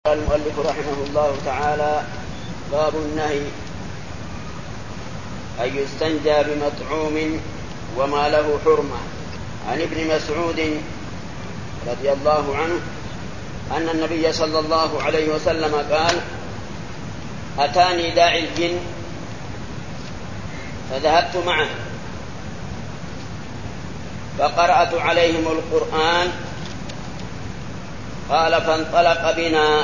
قال المؤلف رحمه الله تعالى: باب النهي أن يستنجى بمطعوم وما له حرمة. عن ابن مسعود رضي الله عنه أن النبي صلى الله عليه وسلم قال: أتاني داعي الجن فذهبت معه فقرأت عليهم القرآن. قال: فانطلق بنا.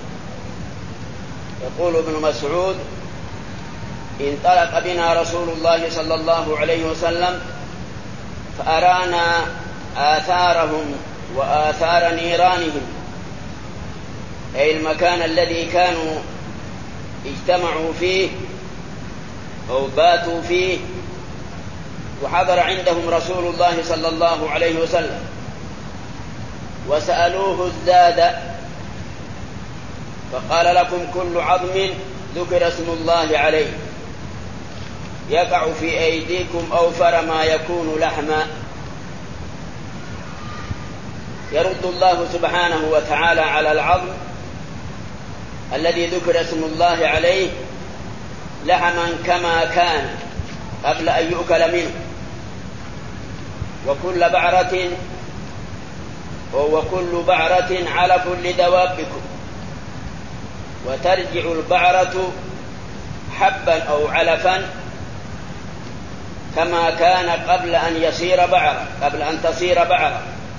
يقول ابن مسعود: انطلق بنا رسول الله صلى الله عليه وسلم فأرانا آثارهم وآثار نيرانهم، أي المكان الذي كانوا اجتمعوا فيه أو باتوا فيه، وحضر عندهم رسول الله صلى الله عليه وسلم وسألوه الزاد، فقال: لكم كل عظم ذكر اسم الله عليه يقع في أيديكم أوفر ما يكون لحما. يرد الله سبحانه وتعالى على العظم الذي ذكر اسم الله عليه لحما كما كان قبل أن يؤكل منه، وكل بعرة علف لدوابكم، وترجع البعرة حبا أو علفا كما كان قبل أن تصير بعرة.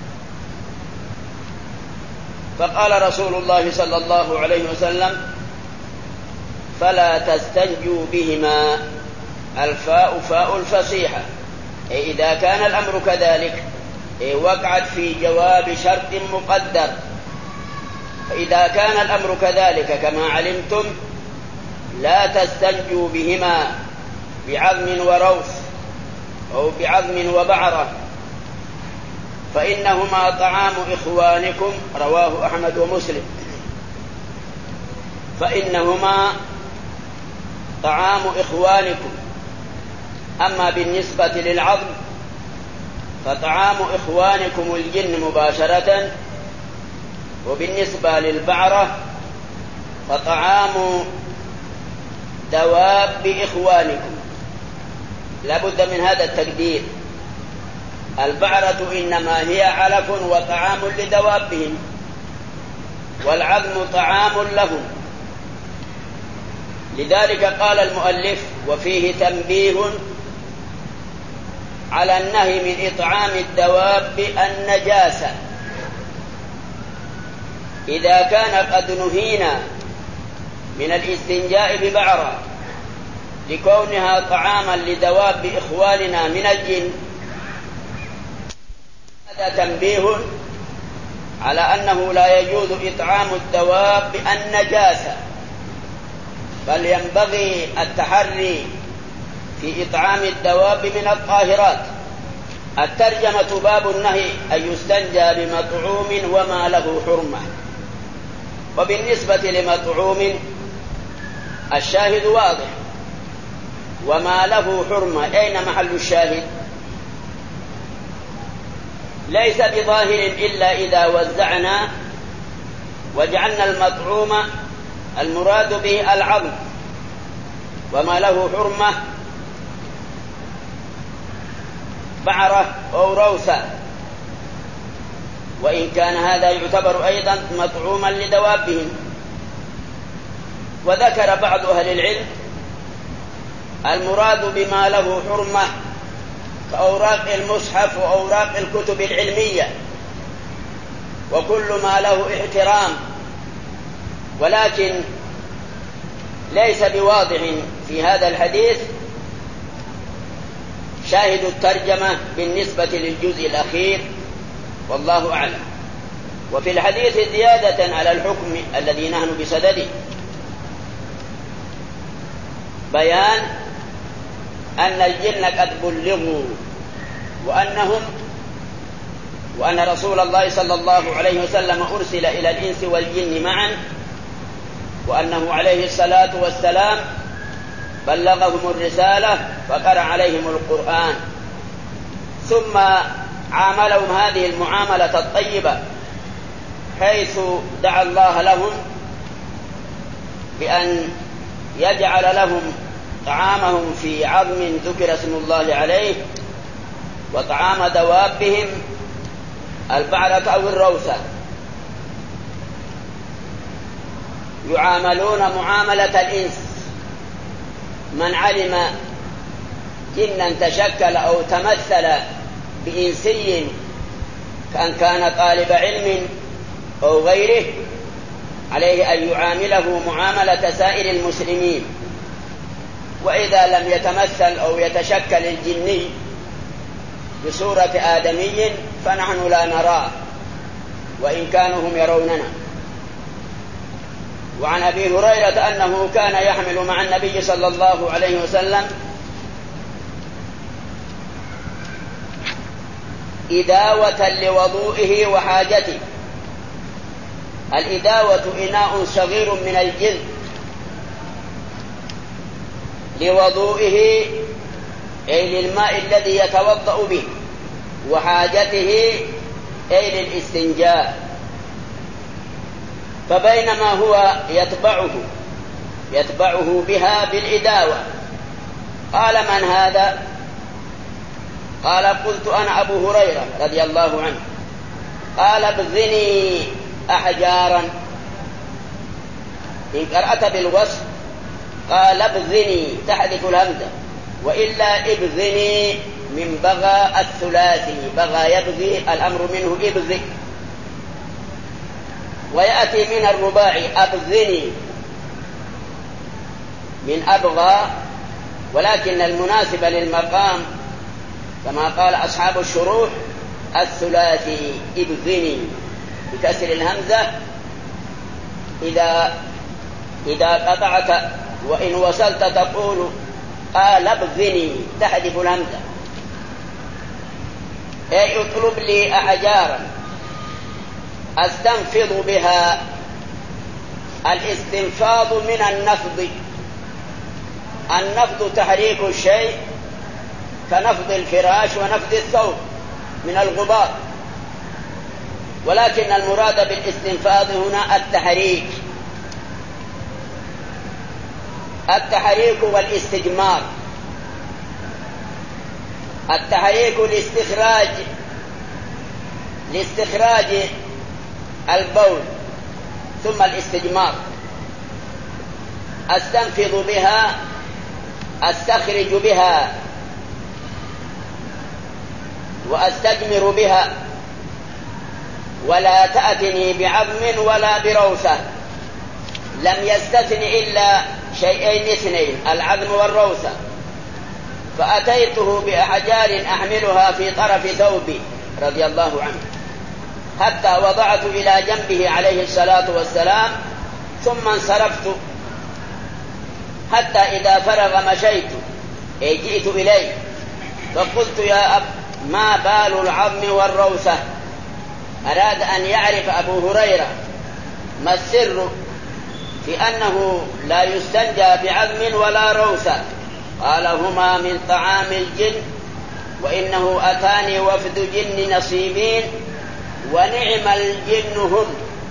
فقال رسول الله صلى الله عليه وسلم: فلا تستنجوا بهما. الفاء فاء الفصيحة، أي إذا كان الأمر كذلك وقعت في جواب شرط مقدر. فإذا كان الأمر كذلك كما علمتم لا تستنجوا بهما بعظم وروث أو بعظم وبعرة، فإنهما طعام إخوانكم. رواه أحمد ومسلم. فإنهما طعام إخوانكم. أما بالنسبة للعظم فطعام إخوانكم الجن مباشرة، وبالنسبة للبعرة فطعام دواب إخوانكم. لابد من هذا التقدير. البعرة إنما هي علف وطعام لدوابهم، والعظم طعام لهم. لذلك قال المؤلف: وفيه تنبيه على النهي من إطعام الدواب النجاسة. إذا كان قد نهينا من الاستنجاء ببعرة لكونها طعاما لدواب إخواننا من الجن، هذا تنبيه على أنه لا يجوز إطعام الدواب النجاسة، بل ينبغي التحري في إطعام الدواب من الطاهرات. الترجمة: باب النهي أن يستنجى بمطعوم وما له حرمة. وبالنسبة لمطعوم الشاهد واضح، وما له حرمة أين محل الشاهد؟ ليس بظاهر إلا إذا وزعنا وجعلنا المطعوم المراد به العظم، وما له حرمة بعرة أو روثة، وإن كان هذا يعتبر أيضا مطعوما لدوابهم. وذكر بعض أهل العلم المراد بما له حرمة كأوراق المصحف وأوراق الكتب العلمية وكل ما له احترام، ولكن ليس بواضح في هذا الحديث شاهد الترجمة بالنسبة للجزء الأخير، والله أعلم. وفي الحديث زيادة على الحكم الذي نحن بصدده، بيان أن الجن قد بلغوا وأن رسول الله صلى الله عليه وسلم أرسل إلى الإنس والجن معا، وأنه عليه الصلاة والسلام بلغهم الرسالة فقرأ عليهم القرآن، ثم عاملهم هذه المعاملة الطيبة حيث دعا الله لهم بأن يجعل لهم طعامهم في عظم ذكر اسم الله عليه، وطعام دوابهم البعرة أو الروثة، يعاملون معاملة الإنس. من علم جنا تشكل أو تمثل بإنسي كأن كان طالب علم أو غيره، عليه أن يعامله معاملة سائر المسلمين. وإذا لم يتمثل أو يتشكل الجني بصورة آدمي فنحن لا نراه، وإن كانوا هم يروننا. وعن أبي هريرة أنه كان يحمل مع النبي صلى الله عليه وسلم إداوة لوضوئه وحاجته. الإداوة إناء صغير من الجلد لوضوئه أي للماء الذي يتوضأ به، وحاجته أي للاستنجاء. فبينما هو يتبعه بها بالإداوة قال: من هذا؟ قال: قلت: أنا أبو هريرة رضي الله عنه. قال: ابذني أحجارا. إن قرأت بالوصف قال: ابذني تحذف الهمزة، وإلا ابذني من بغى الثلاثي، بغى يبغي الأمر منه ابذي. ويأتي من الرباعي أبذني من أبغى، ولكن المناسب للمقام كما قال أصحاب الشروح الثلاثي ابذني بكسر الهمزة إذا قطعت، وإن وصلت تقول قال ابذني تحذف الهمزة، أي اطلب لي أحجارا أستنفض بها. الاستنفاض من النفض. النفض تحريك الشيء كنفض الفراش ونفض الثوب من الغبار، ولكن المراد بالاستنفاض هنا التحريك والاستجمار. التحريك لاستخراج البول، ثم الاستجمار. أستنفض بها أستخرج بها وأستجمر بها، ولا تأتني بعظم ولا بروثة. لم يستثن إلا شيئين اثنين، العظم والروثة. فأتيته بأحجار أحملها في طرف ثوبي رضي الله عنه، حتى وضعت إلى جنبه عليه الصلاة والسلام، ثم انصرفت حتى إذا فرغ مشيت أي جئت إليه، فقلت: يا أب، ما بال العظم والروثة؟ أراد أن يعرف أبو هريرة ما السر في أنه لا يستنجى بعظم ولا روثة. قال: هما من طعام الجن، وإنه أتاني وفد جن نصيبين، ونعم الجن هم،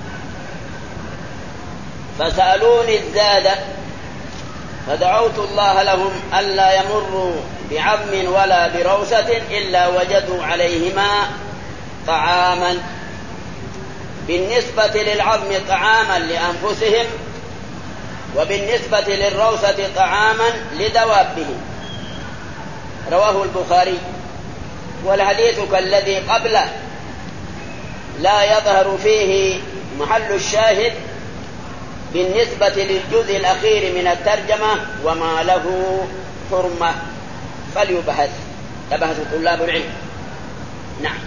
فسألوني الزاد، فدعوت الله لهم ألا يمروا بعظم ولا بروثة إلا وجدوا عليهما طعاما. بالنسبة للعظم طعاما لأنفسهم، وبالنسبة للروثة طعاما لدوابهم. رواه البخاري. والحديث كالذي قبله لا يظهر فيه محل الشاهد بالنسبة للجزء الأخير من الترجمة وما له حرمة، فليبحث طلاب العلم. نعم.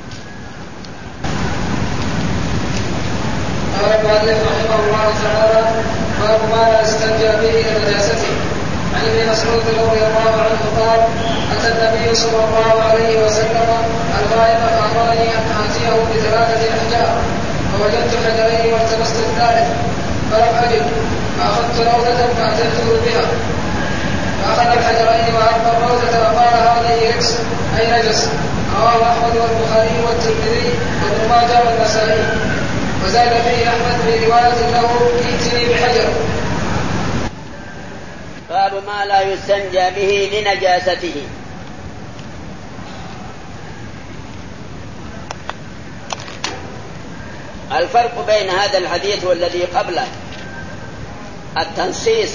قال المؤلف رحمه الله تعالى: باب ما لا يستنجى به لنجاسته. عن ابن مسعود رضي الله عنه قال: أتى النبي صلى الله عليه وسلم الغائب فأمرني أن آتيه ب3 أحجار، فوجدت حجرين والتمست الثالث فلم أجد، فأخذت روثة فأتيته بها، فأخذ الحجرين وألقى الروثة وقال: هذه ركس أي نجس. رواه أحمد والبخاري والترمذي وابن ماجه والنسائي. وزاد فيه أحمد في رواية له: ائتني بحجر. باب ما لا يستنجى به لنجاسته. الفرق بين هذا الحديث والذي قبله التنصيص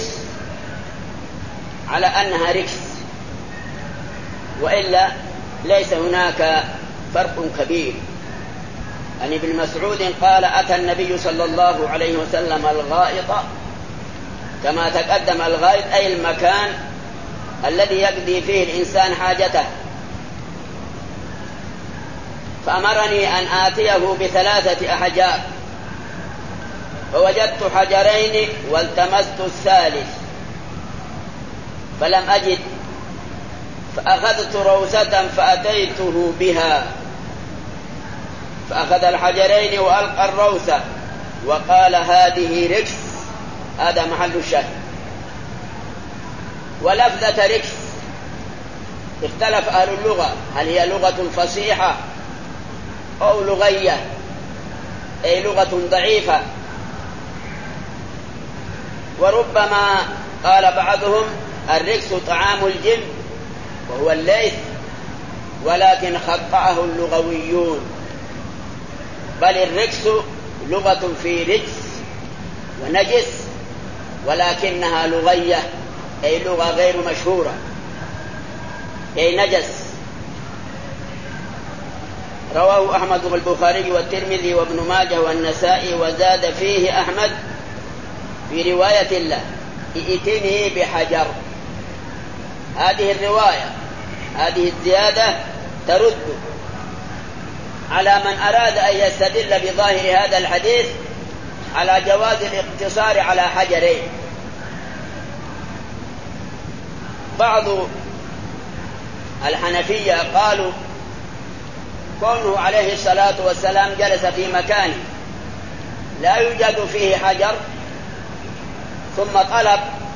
على أنها ركس، وإلا ليس هناك فرق كبير. عن ابن مسعود قال: أتى النبي صلى الله عليه وسلم الغائط، كما تقدم الغائط أي المكان الذي يقضي فيه الإنسان حاجته، فأمرني أن آتيه ب3 أحجار، فوجدت حجرين والتمست الثالث فلم أجد، فأخذت روسة فأتيته بها، فأخذ الحجرين وألقى الروسة وقال: هذه ركس. هذا محل الشاهد. ولفظة ركس اختلف أهل اللغة، هل هي لغة فصيحة أو لغية، أي لغة ضعيفة. وربما قال بعضهم: الركس طعام الجن وهو الليث، ولكن خطأه اللغويون، بل الركس لغة في رجس ونجس، ولكنها لغية، أي لغة غير مشهورة، أي نجس. رواه أحمد والبخاري والترمذي وابن ماجه والنسائي، وزاد فيه أحمد في رواية له: ائتني بحجر. هذه الرواية، هذه الزيادة ترد على من أراد أن يستدل بظاهر هذا الحديث على جواز الاقتصار على حجرين. بعض الحنفية قالوا: كونه عليه الصلاة والسلام جلس في مكان لا يوجد فيه حجر ثم طلب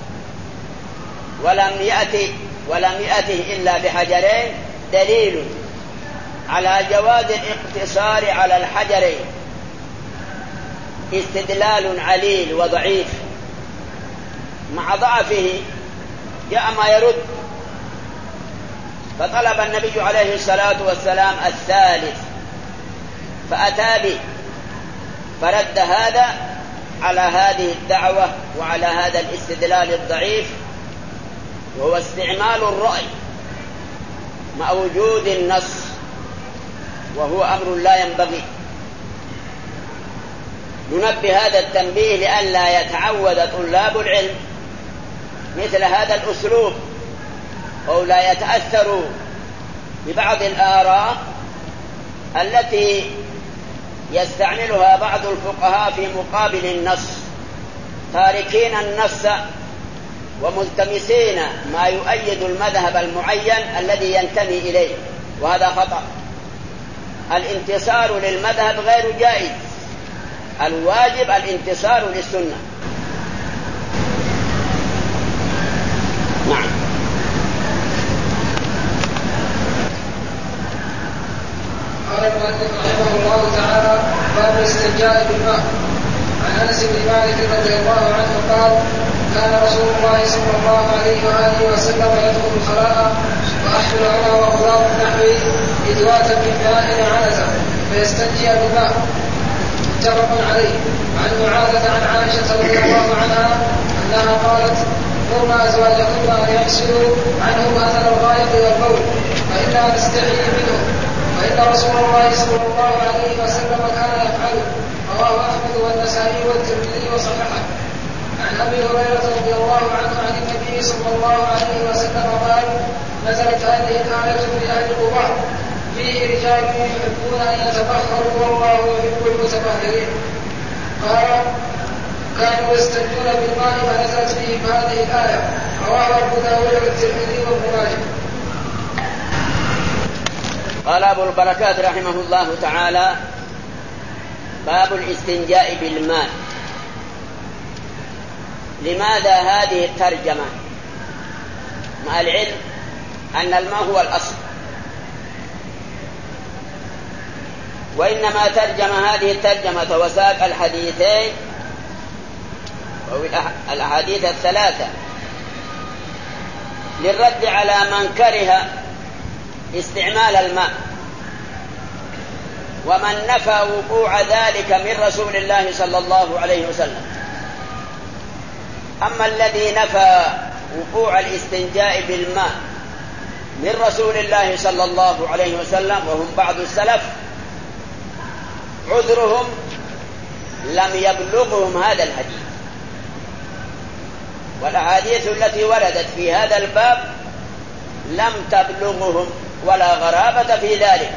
ولم يأته إلا بحجرين، دليل على جواز الاقتصار على الحجرين، استدلال عليل وضعيف. مع ضعفه جاء ما يرد، فطلب النبي عليه الصلاة والسلام الثالث فأتى به، فرد هذا على هذه الدعوة وعلى هذا الاستدلال الضعيف، وهو استعمال الرأي مع وجود النص، وهو أمر لا ينبغي. ننبه هذا التنبيه لئلا يتعود طلاب العلم مثل هذا الأسلوب، أو لا يتأثروا ببعض الآراء التي يستعملها بعض الفقهاء في مقابل النص، تاركين النص وملتمسين ما يؤيد المذهب المعين الذي ينتمي إليه، وهذا خطأ. الانتصار للمذهب غير جائز، الواجب الانتصار للسنة. نعم. قال المؤلف رحمه الله تعالى: باب الاستنجاء بالماء. عن انس بن مالك رضي الله عنه قال: كان رسول الله صلى الله عليه واله وسلم يدخل الخلاء واحمل انا وغلام نحوي ادواتا من ماء عنزه فيستنجي بالماء. متفق عليه. عن معاذة عن عائشة رضي الله عنها انها قالت: مرنا ازواجكن ان يغسلوا عنهم اثر الغائط والبول فإنا نستحيي منه، وإن رسول الله صلى الله عليه وسلم كان يفعله. رواه أحمد والنسائي والترمذي وصححه. عن أبي هريرة رضي الله عنه عن النبي صلى الله عليه وسلم قال: نزلت هذه الآية في أهل قباء فيه رجال يحبون أن يتطهروا والله يحب المتطهرين. قال: كانوا يستنجون بالماء فنزلت فيهم هذه الآية. رواه أبو داود والترمذي وابن ماجه. قال أبو البركات رحمه الله تعالى: باب الاستنجاء بالماء. لماذا هذه الترجمة مع العلم أن الماء هو الأصل؟ وإنما ترجم هذه الترجمة وساق الحديثين أو الأحاديث الثلاثة للرد على من كره استعمال الماء ومن نفى وقوع ذلك من رسول الله صلى الله عليه وسلم. أما الذي نفى وقوع الاستنجاء بالماء من رسول الله صلى الله عليه وسلم وهم بعض السلف، عذرهم لم يبلغهم هذا الحديث، والأحاديث التي وردت في هذا الباب لم تبلغهم ولا غرابة في ذلك،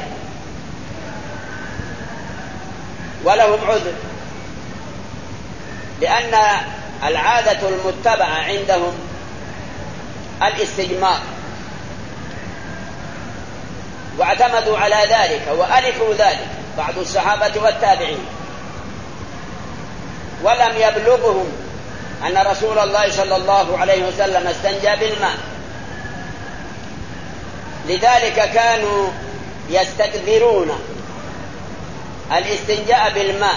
ولهم عذر، لأن العادة المتبعة عندهم الاستجمار، واعتمدوا على ذلك وألفوا ذلك بعض الصحابة والتابعين، ولم يبلغهم أن رسول الله صلى الله عليه وسلم استنجى بالماء، لذلك كانوا يستكثرون الاستنجاء بالماء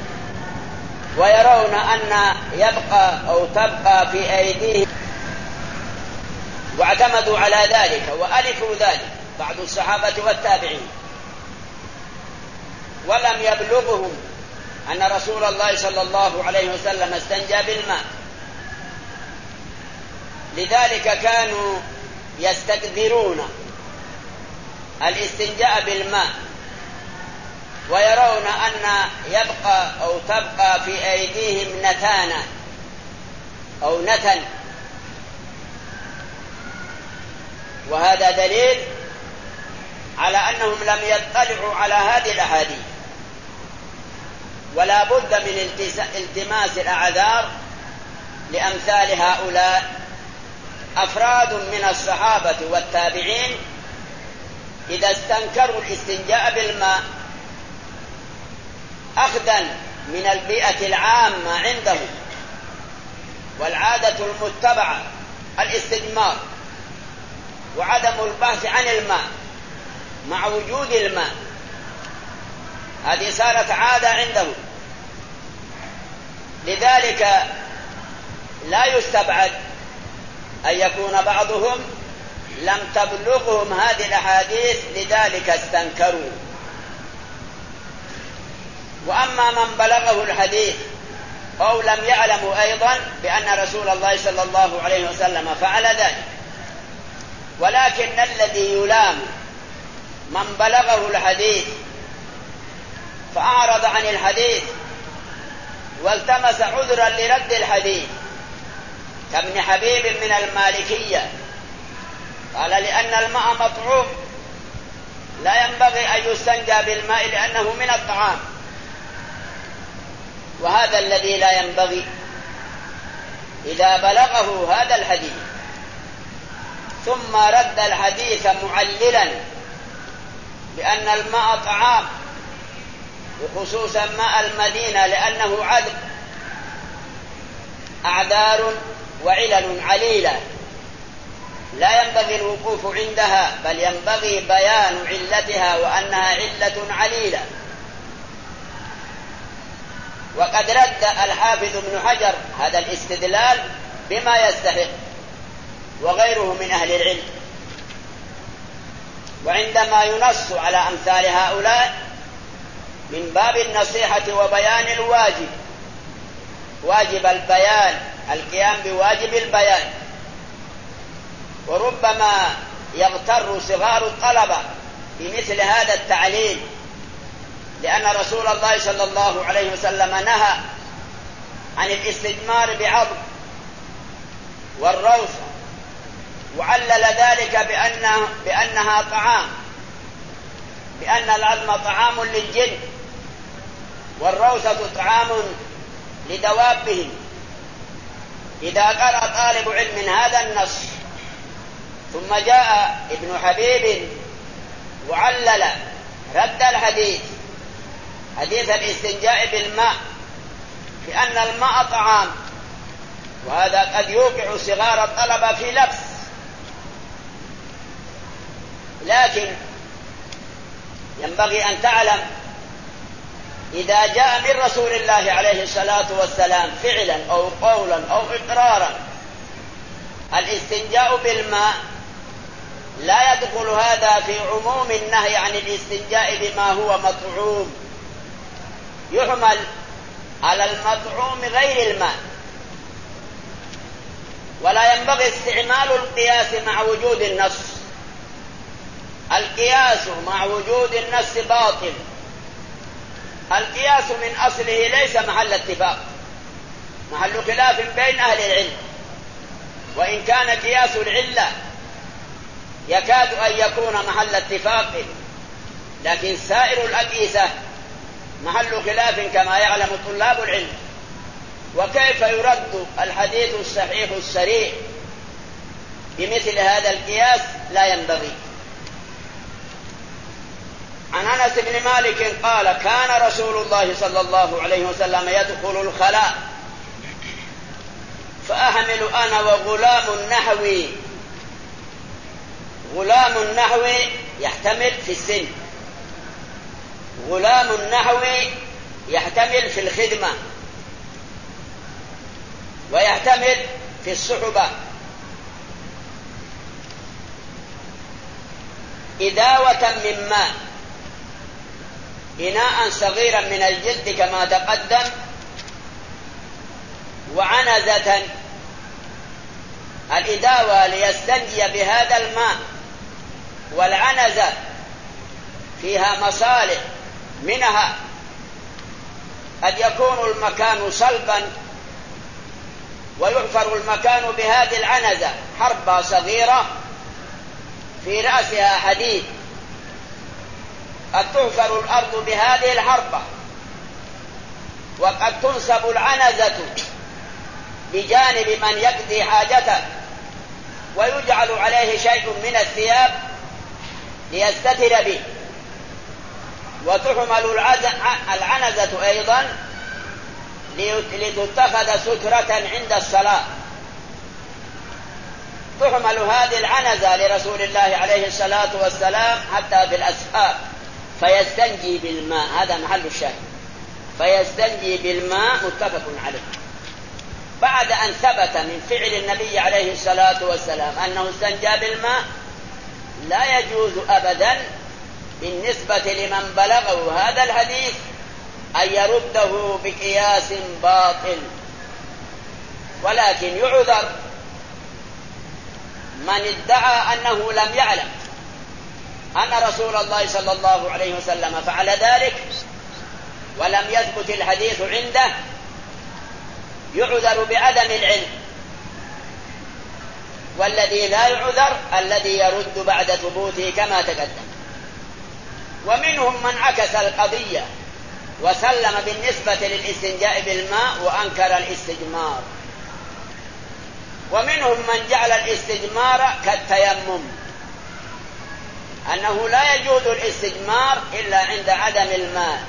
ويرون أن يبقى أو تبقى في أيديهم، واعتمدوا على ذلك وألفوا ذلك بعض الصحابة والتابعين، ولم يبلغهم أن رسول الله صلى الله عليه وسلم استنجى بالماء، لذلك كانوا يستكثرون الاستنجاء بالماء ويرون أن يبقى أو تبقى في أيديهم نتانة أو نتن، وهذا دليل على أنهم لم يطلعوا على هذه الأحاديث، ولا بد من التماس الأعذار لأمثال هؤلاء أفراد من الصحابة والتابعين إذا استنكروا الاستنجاء بالماء أخذا من البيئة العامة عندهم والعادة المتبعة الاستجمار وعدم البحث عن الماء مع وجود الماء، هذه صارت عادة عندهم، لذلك لا يستبعد أن يكون بعضهم لم تبلغهم هذه الأحاديث لذلك استنكروا. وأما من بلغه الحديث أو لم يعلموا أيضا بأن رسول الله صلى الله عليه وسلم فعل ذلك، ولكن الذي يلام من بلغه الحديث فأعرض عن الحديث والتمس عذرا لرد الحديث كابن حبيب من المالكية، قال لأن الماء مطعوم لا ينبغي أن يستنجى بالماء لأنه من الطعام، وهذا الذي لا ينبغي إذا بلغه هذا الحديث ثم رد الحديث معللا بأن الماء طعام، وخصوصا ماء المدينة لأنه عذب، أعذار وعلل عليلة لا ينبغي الوقوف عندها، بل ينبغي بيان علتها وأنها علة عليلة. وقد رد الحافظ ابن حجر هذا الاستدلال بما يستحق وغيره من أهل العلم، وعندما ينص على أمثال هؤلاء من باب النصيحة وبيان الواجب، واجب البيان، القيام بواجب البيان، وربما يغتر صغار الطلبة بمثل هذا التعليل، لأن رسول الله صلى الله عليه وسلم نهى عن الاستجمار بعظم والروثة، وعلل ذلك بأنها طعام، بأن العظم طعام للجن والروثة طعام لدوابهم. إذا قرأ طالب علم هذا النص ثم جاء ابن حبيب وعلل رد الحديث، حديث الاستنجاء بالماء، بأن الماء طعام، وهذا قد يوقع صغار الطلبة في لبس، لكن ينبغي أن تعلم إذا جاء من رسول الله عليه الصلاة والسلام فعلا أو قولا أو إقرارا الاستنجاء بالماء لا يدخل هذا في عموم النهي عن الاستنجاء بما هو مطعوم، يحمل على المطعوم غير الماء، ولا ينبغي استعمال القياس مع وجود النص. القياس مع وجود النص باطل. القياس من أصله ليس محل اتفاق، محل خلاف بين أهل العلم، وإن كان قياس العلة يكاد أن يكون محل اتفاق، لكن سائر الأقيسة محل خلاف كما يعلم طلاب العلم. وكيف يرد الحديث الصحيح الصريح بمثل هذا القياس؟ لا ينبغي. عن أنس بن مالك قال: كان رسول الله صلى الله عليه وسلم يدخل الخلاء فأحمل أنا وغلام نحوي. غلام النحوي يحتمل في السن، غلام النحوي يحتمل في الخدمة، ويحتمل في الصحبة. إداوة من ماء، إناء صغيرا من الجلد كما تقدم، وعنزة. الإداوة ليستنجي بهذا الماء، والعنزة فيها مصالح، منها قد يكون المكان صلبا ويحفر المكان بهذه العنزة، حربة صغيرة في رأسها حديد، قد تحفر الأرض بهذه الحربة، وقد تنصب العنزة بجانب من يقضي حاجته، ويجعل عليه شيء من الثياب ليستتر به، وتحمل العنزة أيضا لتتخذ سترة عند الصلاة. تحمل هذه العنزة لرسول الله عليه الصلاة والسلام حتى في الأسفار، فيستنجي بالماء. هذا محل الشاهد، فيستنجي بالماء، متفق عليه. بعد أن ثبت من فعل النبي عليه الصلاة والسلام أنه استنجى بالماء، لا يجوز أبدا بالنسبة لمن بلغه هذا الحديث أن يرده بقياس باطل، ولكن يعذر من ادعى أنه لم يعلم أن رسول الله صلى الله عليه وسلم فعل ذلك ولم يثبت الحديث عنده، يعذر بعدم العلم. والذي لا يعذر الذي يرد بعد ثبوته كما تقدم. ومنهم من عكس القضية وسلم بالنسبة للاستنجاء بالماء وأنكر الاستجمار، ومنهم من جعل الاستجمار كالتيمم، أنه لا يجوز الاستجمار إلا عند عدم الماء.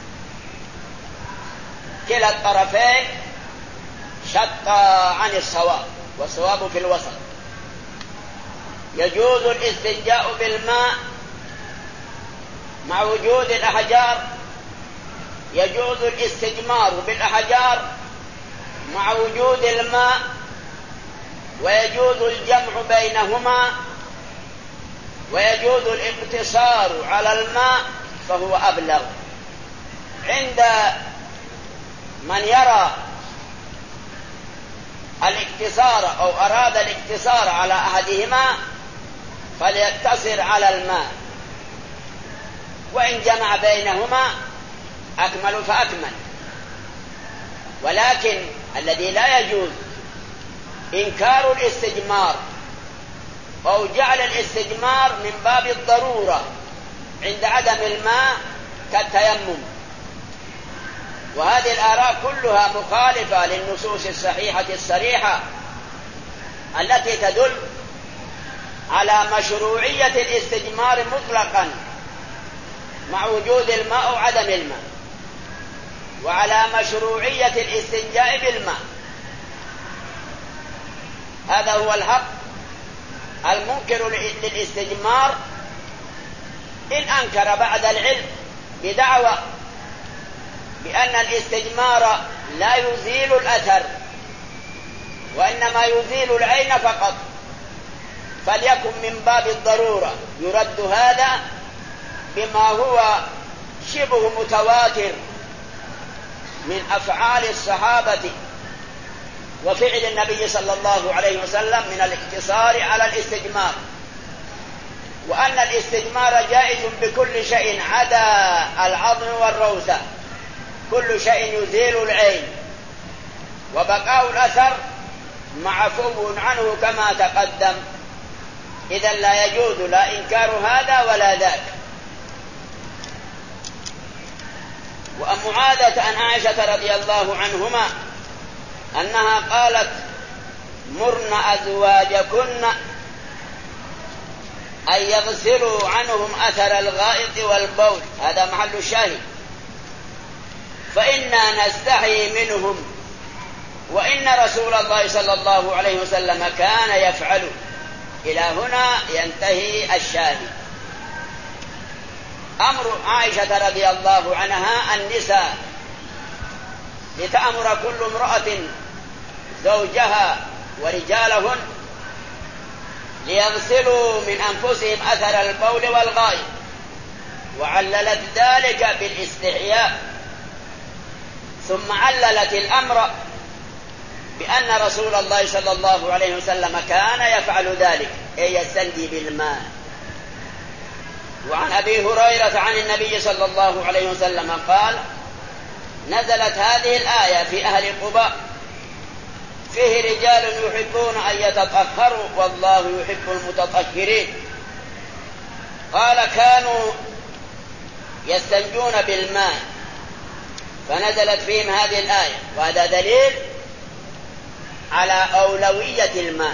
كلا الطرفين شق عن الصواب، والصواب في الوسط. يجوز الاستنجاء بالماء مع وجود الأحجار، يجوز الاستجمار بالأحجار مع وجود الماء، ويجوز الجمع بينهما، ويجوز الاقتصار على الماء فهو أبلغ. عند من يرى الاقتصار أو أراد الاقتصار على أحدهما فليقتصر على الماء، وإن جمع بينهما أكمل فأكمل. ولكن الذي لا يجوز إنكار الاستجمار أو جعل الاستجمار من باب الضرورة عند عدم الماء كالتيمم. وهذه الآراء كلها مخالفة للنصوص الصحيحة الصريحة التي تدل على مشروعية الاستجمار مطلقا مع وجود الماء أو عدم الماء، وعلى مشروعية الاستنجاء بالماء. هذا هو الحق. المنكر للاستجمار إن أنكر بعد العلم بدعوى بأن الاستجمار لا يزيل الأثر وإنما يزيل العين فقط، فليكن من باب الضرورة يرد هذا بما هو شبه متواتر من أفعال الصحابة وفعل النبي صلى الله عليه وسلم من الاقتصار على الاستجمار، وأن الاستجمار جائز بكل شيء عدا العظم والروثة، كل شيء يزيل العين، وبقاء الأثر معفو عنه كما تقدم، إذا لا يجوز لا إنكار هذا ولا ذاك. وأم معاذة عن عائشة رضي الله عنهما أنها قالت: مرن أزواجكن أن يغسلوا عنهم أثر الغائط والبول، هذا محل الشاهد، فإنا نستحي منهم وإن رسول الله صلى الله عليه وسلم كان يفعل. إلى هنا ينتهي الشاهد. أمر عائشة رضي الله عنها النساء لتأمر كل امرأة زوجها ورجالهن ليغسلوا من أنفسهم أثر البول والغائط، وعللت ذلك بالاستحياء، ثم عللت الأمر بأن رسول الله صلى الله عليه وسلم كان يفعل ذلك، أي يستنجي بالماء. وعن أبي هريرة عن النبي صلى الله عليه وسلم قال: نزلت هذه الآية في أهل قباء: فيه رجال يحبون أن يتطهروا والله يحب المتطهرين. قال: كانوا يستنجون بالماء، فنزلت فيهم هذه الآية، وهذا دليل على أولوية الماء.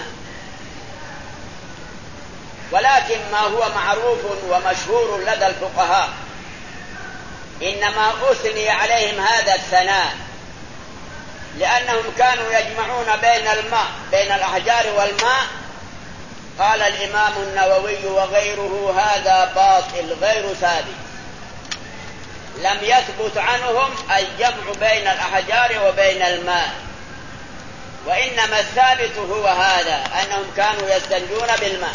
ولكن ما هو معروف ومشهور لدى الفقهاء إنما أثني عليهم هذا الثناء لأنهم كانوا يجمعون بين الأحجار والماء. قال الإمام النووي وغيره: هذا باطل غير ثابت، لم يثبت عنهم الجمع بين الأحجار وبين الماء، وإنما الثابت هو هذا، أنهم كانوا يستنجون بالماء،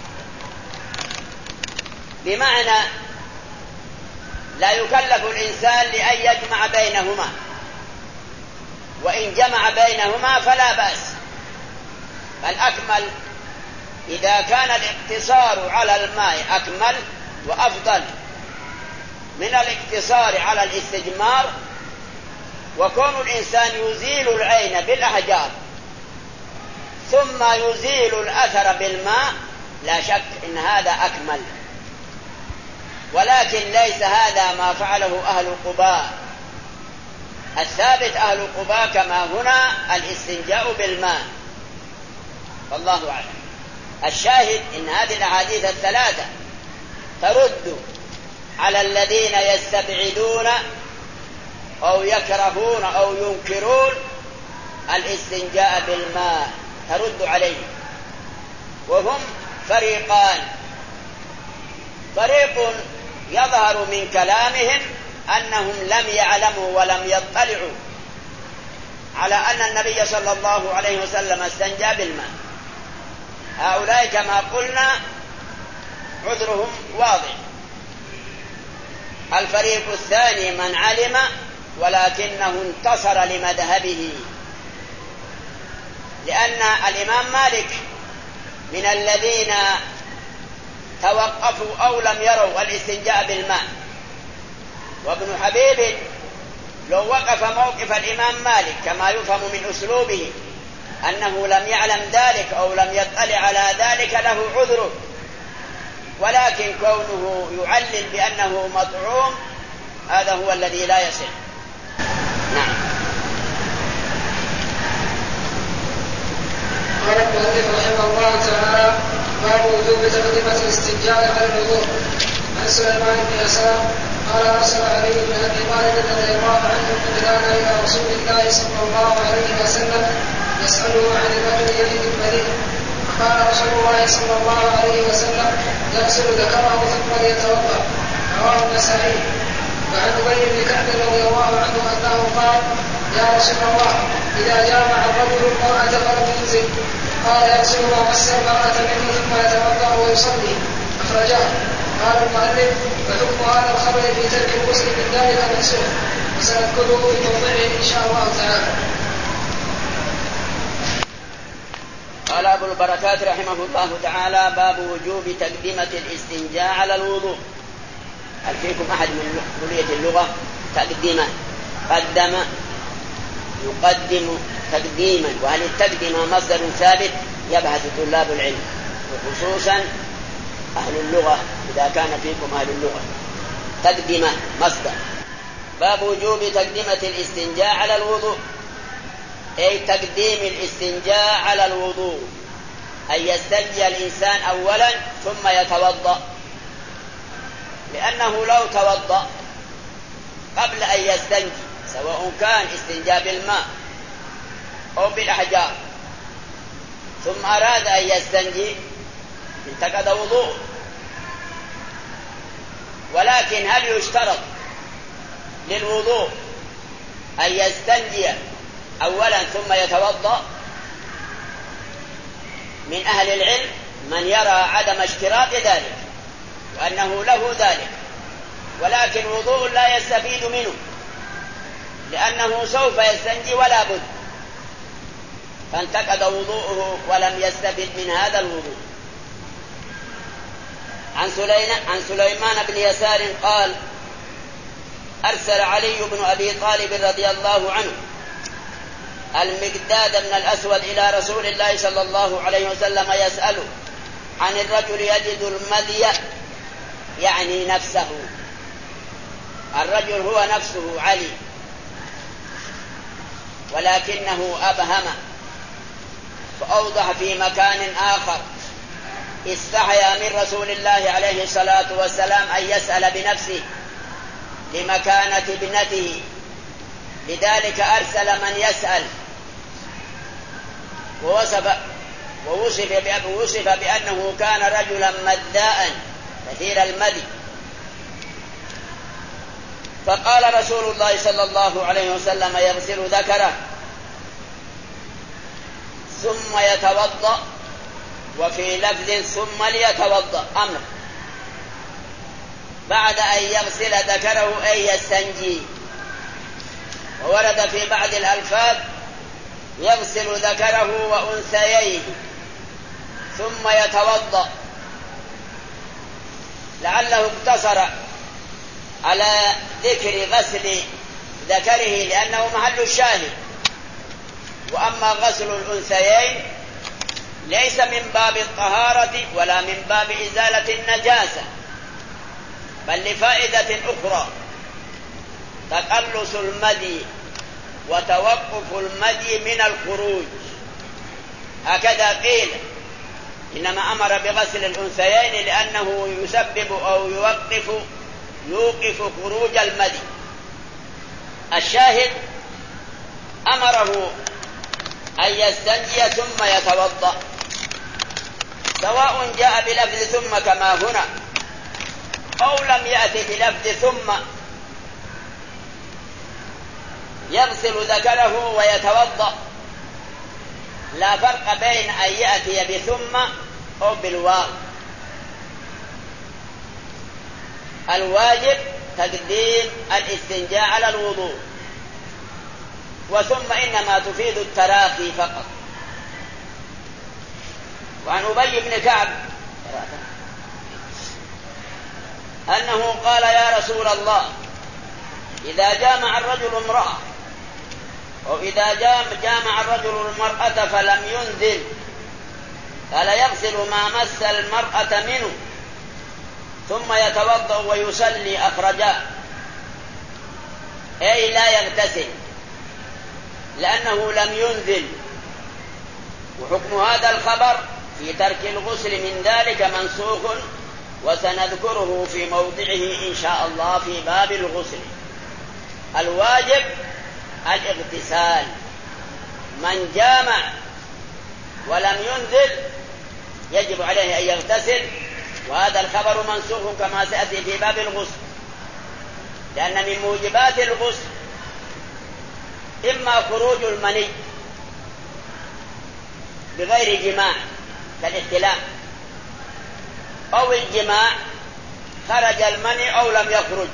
بمعنى لا يكلف الإنسان لأن يجمع بينهما، وإن جمع بينهما فلا بأس، بل أكمل إذا كان الاقتصار على الماء أكمل وأفضل من الاقتصار على الاستجمار. وكون الإنسان يزيل العين بالأحجار ثم يزيل الأثر بالماء لا شك إن هذا أكمل، ولكن ليس هذا ما فعله أهل قباء. الثابت أهل قباء كما هنا الاستنجاء بالماء، والله أعلم. الشاهد إن هذه الأحاديث الثلاثة ترد على الذين يستبعدون أو يكرهون أو ينكرون الاستنجاء بالماء، ترد عليهم، وهم فريقان: فريق يظهر من كلامهم أنهم لم يعلموا ولم يطلعوا على أن النبي صلى الله عليه وسلم استنجى بالماء، هؤلاء كما قلنا عذرهم واضح. الفريق الثاني من علم ولكنه انتصر لمذهبه، لأن الإمام مالك من الذين توقفوا أو لم يروا الاستنجاء بالماء، وابن حبيب لو وقف موقف الإمام مالك كما يفهم من أسلوبه أنه لم يعلم ذلك أو لم يطلع على ذلك له عذره، ولكن كونه يعلل بأنه مطعوم هذا هو الذي لا يصح. نعم. قال المؤلف رحمه الله تعالى: باب وجوب تقدمة الاستنجاء على الوضوء. عن سليمان بن يسار قال: أرسل علي بن أبي طالب رضي الله عنه قدران إلى رسول الله صلى الله عليه وسلم يسأله عن الرجل يجد المريض، فقال رسول الله صلى الله عليه وسلم: يغسل ذكره ثم ليتوضأ. رواه النسائي. وعن أبي بن كعب رضي الله عنه أنه قال: يا رسول الله، إذا جامع الرجل المرأة فلم ينزل قال يغسل ما مس المرأة منه ثم يتوضأ ويصلي أخرجاه. قال المؤلف وحكم هذا الخبر في ترك الغسل من ذلك منسوخ وسنذكره في موضعه إن شاء الله تعالى. قال أبو البركات رحمه الله تعالى باب وجوب تقدمة الاستنجاء على الوضوء. هل فيكم أحد من كلية اللغة؟ تقدمة قدم يقدم تقديما، وهل التقديم مصدر ثابت؟ يبحث طلاب العلم وخصوصا أهل اللغة إذا كان فيكم أهل اللغة. تقدم مصدر. باب وجوب تقدمة الاستنجاء على الوضوء، أي تقديم الاستنجاء على الوضوء، أن يستنجي الإنسان أولا ثم يتوضأ، لأنه لو توضأ قبل أن يستنجي سواء كان استنجاء بالماء أو بالأحجار ثم أراد أن يستنجي انتقض وضوء. ولكن هل يشترط للوضوء أن يستنجي أولا ثم يتوضأ؟ من أهل العلم من يرى عدم اشتراط ذلك وأنه له ذلك، ولكن وضوء لا يستفيد منه لأنه سوف يستنجي ولا بد، فانتقض وضوءه ولم يستفد من هذا الوضوء. عن سليمان بن يسار قال أرسل علي بن أبي طالب رضي الله عنه المقداد بن الأسود إلى رسول الله صلى الله عليه وسلم يسأله عن الرجل يجد المذي، يعني نفسه، الرجل هو نفسه علي ولكنه أبهم فأوضح في مكان آخر. استحيا من رسول الله عليه الصلاة والسلام أن يسأل بنفسه لمكانة ابنته، لذلك أرسل من يسأل ووصف بأنه كان رجلا مذاء كثير المذي. فقال رسول الله صلى الله عليه وسلم يغسل ذكره ثم يتوضأ، وفي لفظ ثم ليتوضأ أمر بعد أن يغسل ذكره أي يستنجي. وورد في بعض الألفاظ يغسل ذكره وأنثييه ثم يتوضأ، لعله اقتصر على ذكر غسل ذكره لأنه محل الشاهد. وأما غسل الأنثيين ليس من باب الطهارة ولا من باب إزالة النجاسة، بل لفائدة أخرى تقلص المدي وتوقف المدي من الخروج، هكذا قيل. إنما أمر بغسل الأنثيين لأنه يسبب أو يوقف خروج المدي. الشاهد أمره أن يستنجي ثم يتوضأ، سواء جاء بلفظ ثم كما هنا أو لم يأتي بلفظ ثم، يغسل ذكره ويتوضأ، لا فرق بين أن يأتي بثم أو بالواو. الواجب تقديم الاستنجاء على الوضوء، وثم إنما تفيد التراخي فقط. وعن أبي بن كعب أنه قال يا رسول الله إذا جامع الرجل امرأة أو إذا جامع الرجل المرأة فلم ينزل قال يغسل ما مس المرأة منه ثم يتوضأ ويصلي أخرجاه، أي لا يغتسل لأنه لم ينزل. وحكم هذا الخبر في ترك الغسل من ذلك منسوخ، وسنذكره في موضعه إن شاء الله في باب الغسل. الواجب الاغتسال، من جامع ولم ينزل يجب عليه أن يغتسل، وهذا الخبر منسوخ كما سيأتي في باب الغسل، لأن من موجبات الغسل إما خروج المني بغير جماع كالاحتلام أو الجماع خرج المني أو لم يخرج.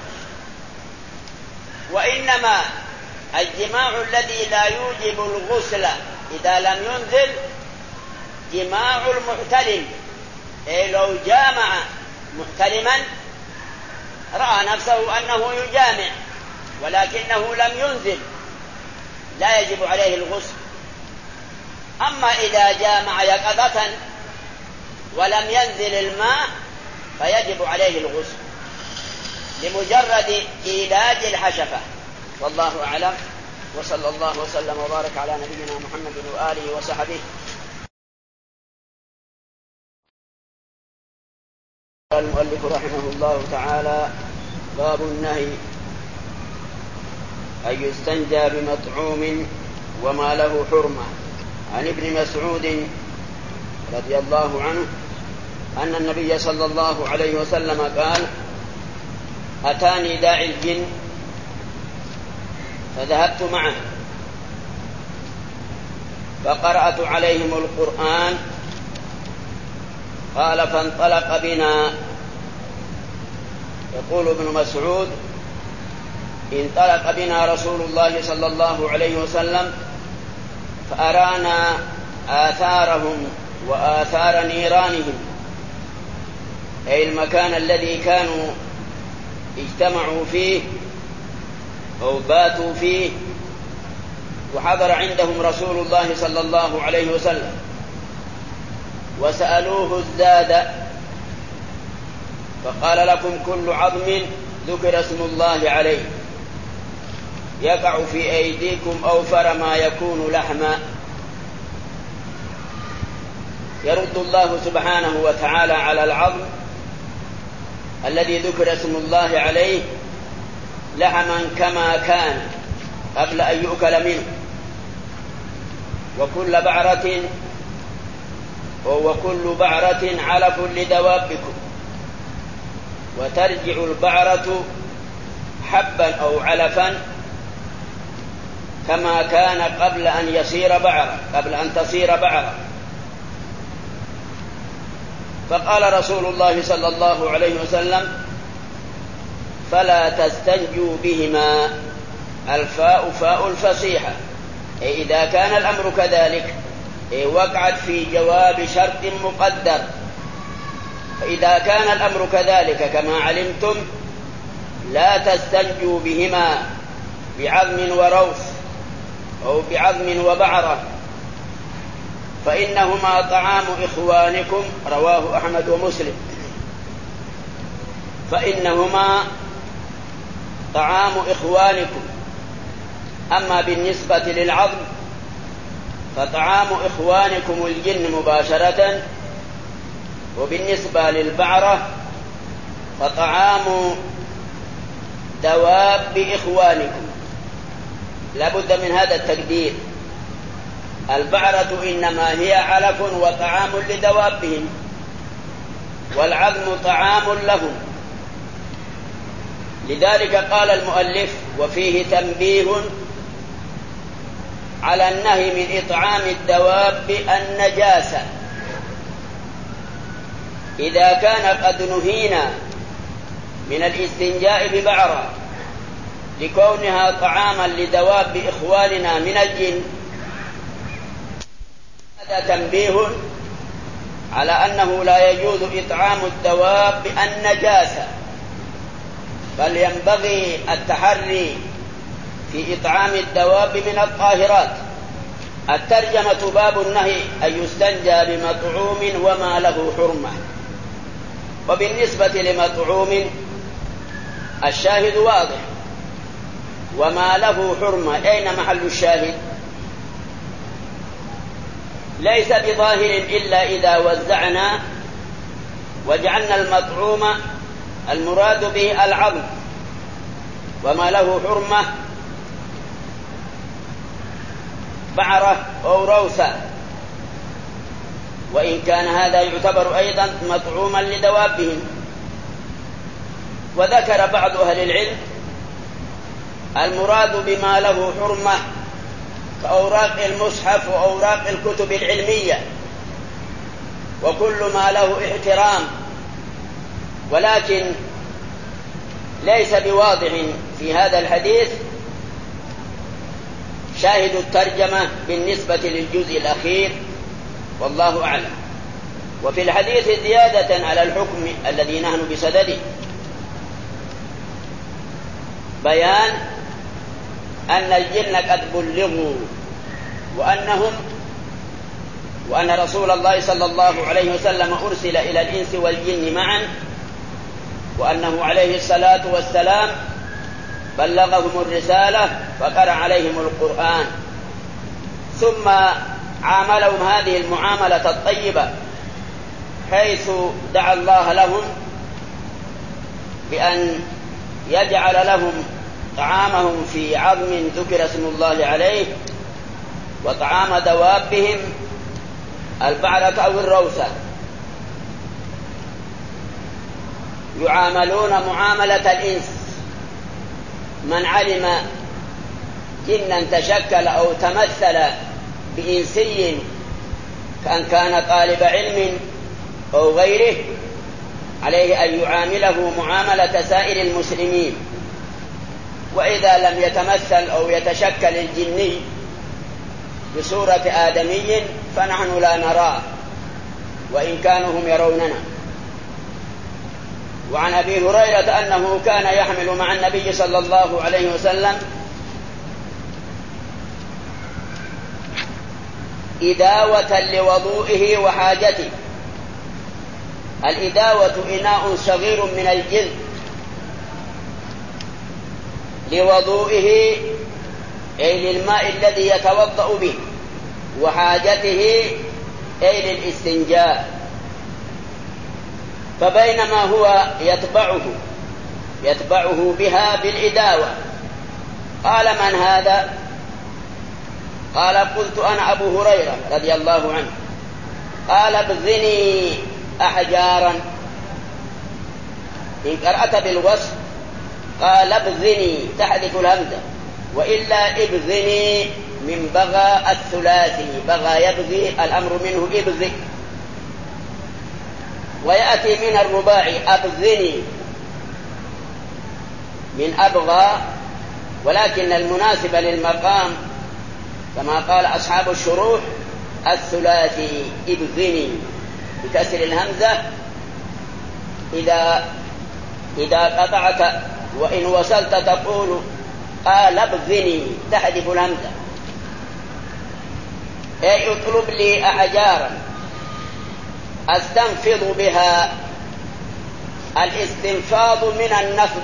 وإنما الجماع الذي لا يوجب الغسل إذا لم ينزل جماع المحتلم، أي لو جامع محتلما رأى نفسه أنه يجامع ولكنه لم ينزل لا يجب عليه الغسل. أما إذا جامع يقظة ولم ينزل الماء فيجب عليه الغسل لمجرد إيلاج الحشفة. والله أعلم، وصلى الله وسلم وبارك على نبينا محمد وآله وصحبه. قال المؤلف رحمه الله تعالى: باب النهي أن يستنجى بمطعوم وما له حرمة. عن ابن مسعود رضي الله عنه أن النبي صلى الله عليه وسلم قال: أتاني داعي الجن فذهبت معه فقرأت عليهم القرآن. قال: فانطلق بنا. يقول ابن مسعود: انطلق بنا رسول الله صلى الله عليه وسلم فأرانا آثارهم وآثار نيرانهم، أي المكان الذي كانوا اجتمعوا فيه أو باتوا فيه، وحضر عندهم رسول الله صلى الله عليه وسلم وسألوه الزاد فقال: لكم كل عظم ذكر اسم الله عليه يقع في أيديكم أوفر ما يكون لحما. يرد الله سبحانه وتعالى على العظم الذي ذكر اسم الله عليه لحما كما كان قبل أن يؤكل منه، وكل بعرة علف لدوابكم، وترجع البعرة حبا أو علفا كما كان قبل أن تصير بعرة. فقال رسول الله صلى الله عليه وسلم: فلا تستنجوا بهما. الفاء فاء الفصيحة، أي إذا كان الأمر كذلك، أي وقعت في جواب شرط مقدر. فإذا كان الأمر كذلك كما علمتم لا تستنجوا بهما بعظم وروث أو بعظم وبعرة، فإنهما طعام إخوانكم. رواه أحمد ومسلم. فإنهما طعام إخوانكم. أما بالنسبة للعظم فطعام إخوانكم الجن مباشرة، وبالنسبة للبعرة فطعام دواب إخوانكم. لابد من هذا التقدير. البعرة إنما هي علف وطعام لدوابهم، والعظم طعام لهم. لذلك قال المؤلف: وفيه تنبيه على النهي من إطعام الدواب النجاسة. إذا كان قد نهينا من الاستنجاء ببعرة لكونها طعاما لدواب إخواننا من الجن، هذا تنبيه على أنه لا يجوز إطعام الدواب النجاسة، بل ينبغي التحري في إطعام الدواب من الطاهرات. الترجمة: باب النهي أن يستنجى بمطعوم وما له حرمة. وبالنسبة لمطعوم الشاهد واضح، وما له حرمة أين محل الشاهد؟ ليس بظاهر إلا إذا وزعنا وجعلنا المطعوم المراد به العظم، وما له حرمة بعرة أو روثة، وإن كان هذا يعتبر أيضا مطعوما لدوابهم. وذكر بعض أهل العلم المراد بما له حرمة كأوراق المصحف وأوراق الكتب العلمية وكل ما له احترام، ولكن ليس بواضح في هذا الحديث شاهد الترجمة بالنسبة للجزء الأخير، والله أعلم. وفي الحديث زيادة على الحكم الذي نحن بصدده، بيان أن الجن قد بلغوا وأن رسول الله صلى الله عليه وسلم أرسل إلى الإنس والجن معا، وأنه عليه الصلاة والسلام بلغهم الرسالة فقرأ عليهم القرآن، ثم عاملهم هذه المعاملة الطيبة، حيث دعا الله لهم بأن يجعل لهم طعامهم في عظم ذكر اسم الله عليه، وطعام دوابهم البعرة أو الروثة، يعاملون معاملة الإنس. من علم جنا تشكل أو تمثل بإنسي كان طالب علم أو غيره، عليه أن يعامله معاملة سائر المسلمين. وإذا لم يتمثل أو يتشكل الجني بصورة آدمي فنحن لا نراه، وإن كانوا هم يروننا. وعن أبي هريرة أنه كان يحمل مع النبي صلى الله عليه وسلم إداوة لوضوئه وحاجته. الإداوة إناء صغير من الجلد لوضوئه أي للماء الذي يتوضأ به، وحاجته أي للاستنجاء. فبينما هو يتبعه بها بالإداوة قال: من هذا؟ قال: قلت: أنا أبو هريرة رضي الله عنه. قال: ابذني أحجارا. إن قرأت بالوصف قال: ابذني تحذف الهمزة، وإلا ابذني من بغى الثلاثي، بغى يبغي الأمر منه ابذي. ويأتي من الرباعي أبذني من أبغى، ولكن المناسب للمقام كما قال أصحاب الشروح الثلاثي ابذني بكسر الهمزة إذا قطعت، وإن وصلت تقول قال ابذني تحذف الهمزة، أي اطلب لي أحجارا أستنفض بها. الاستنفاض من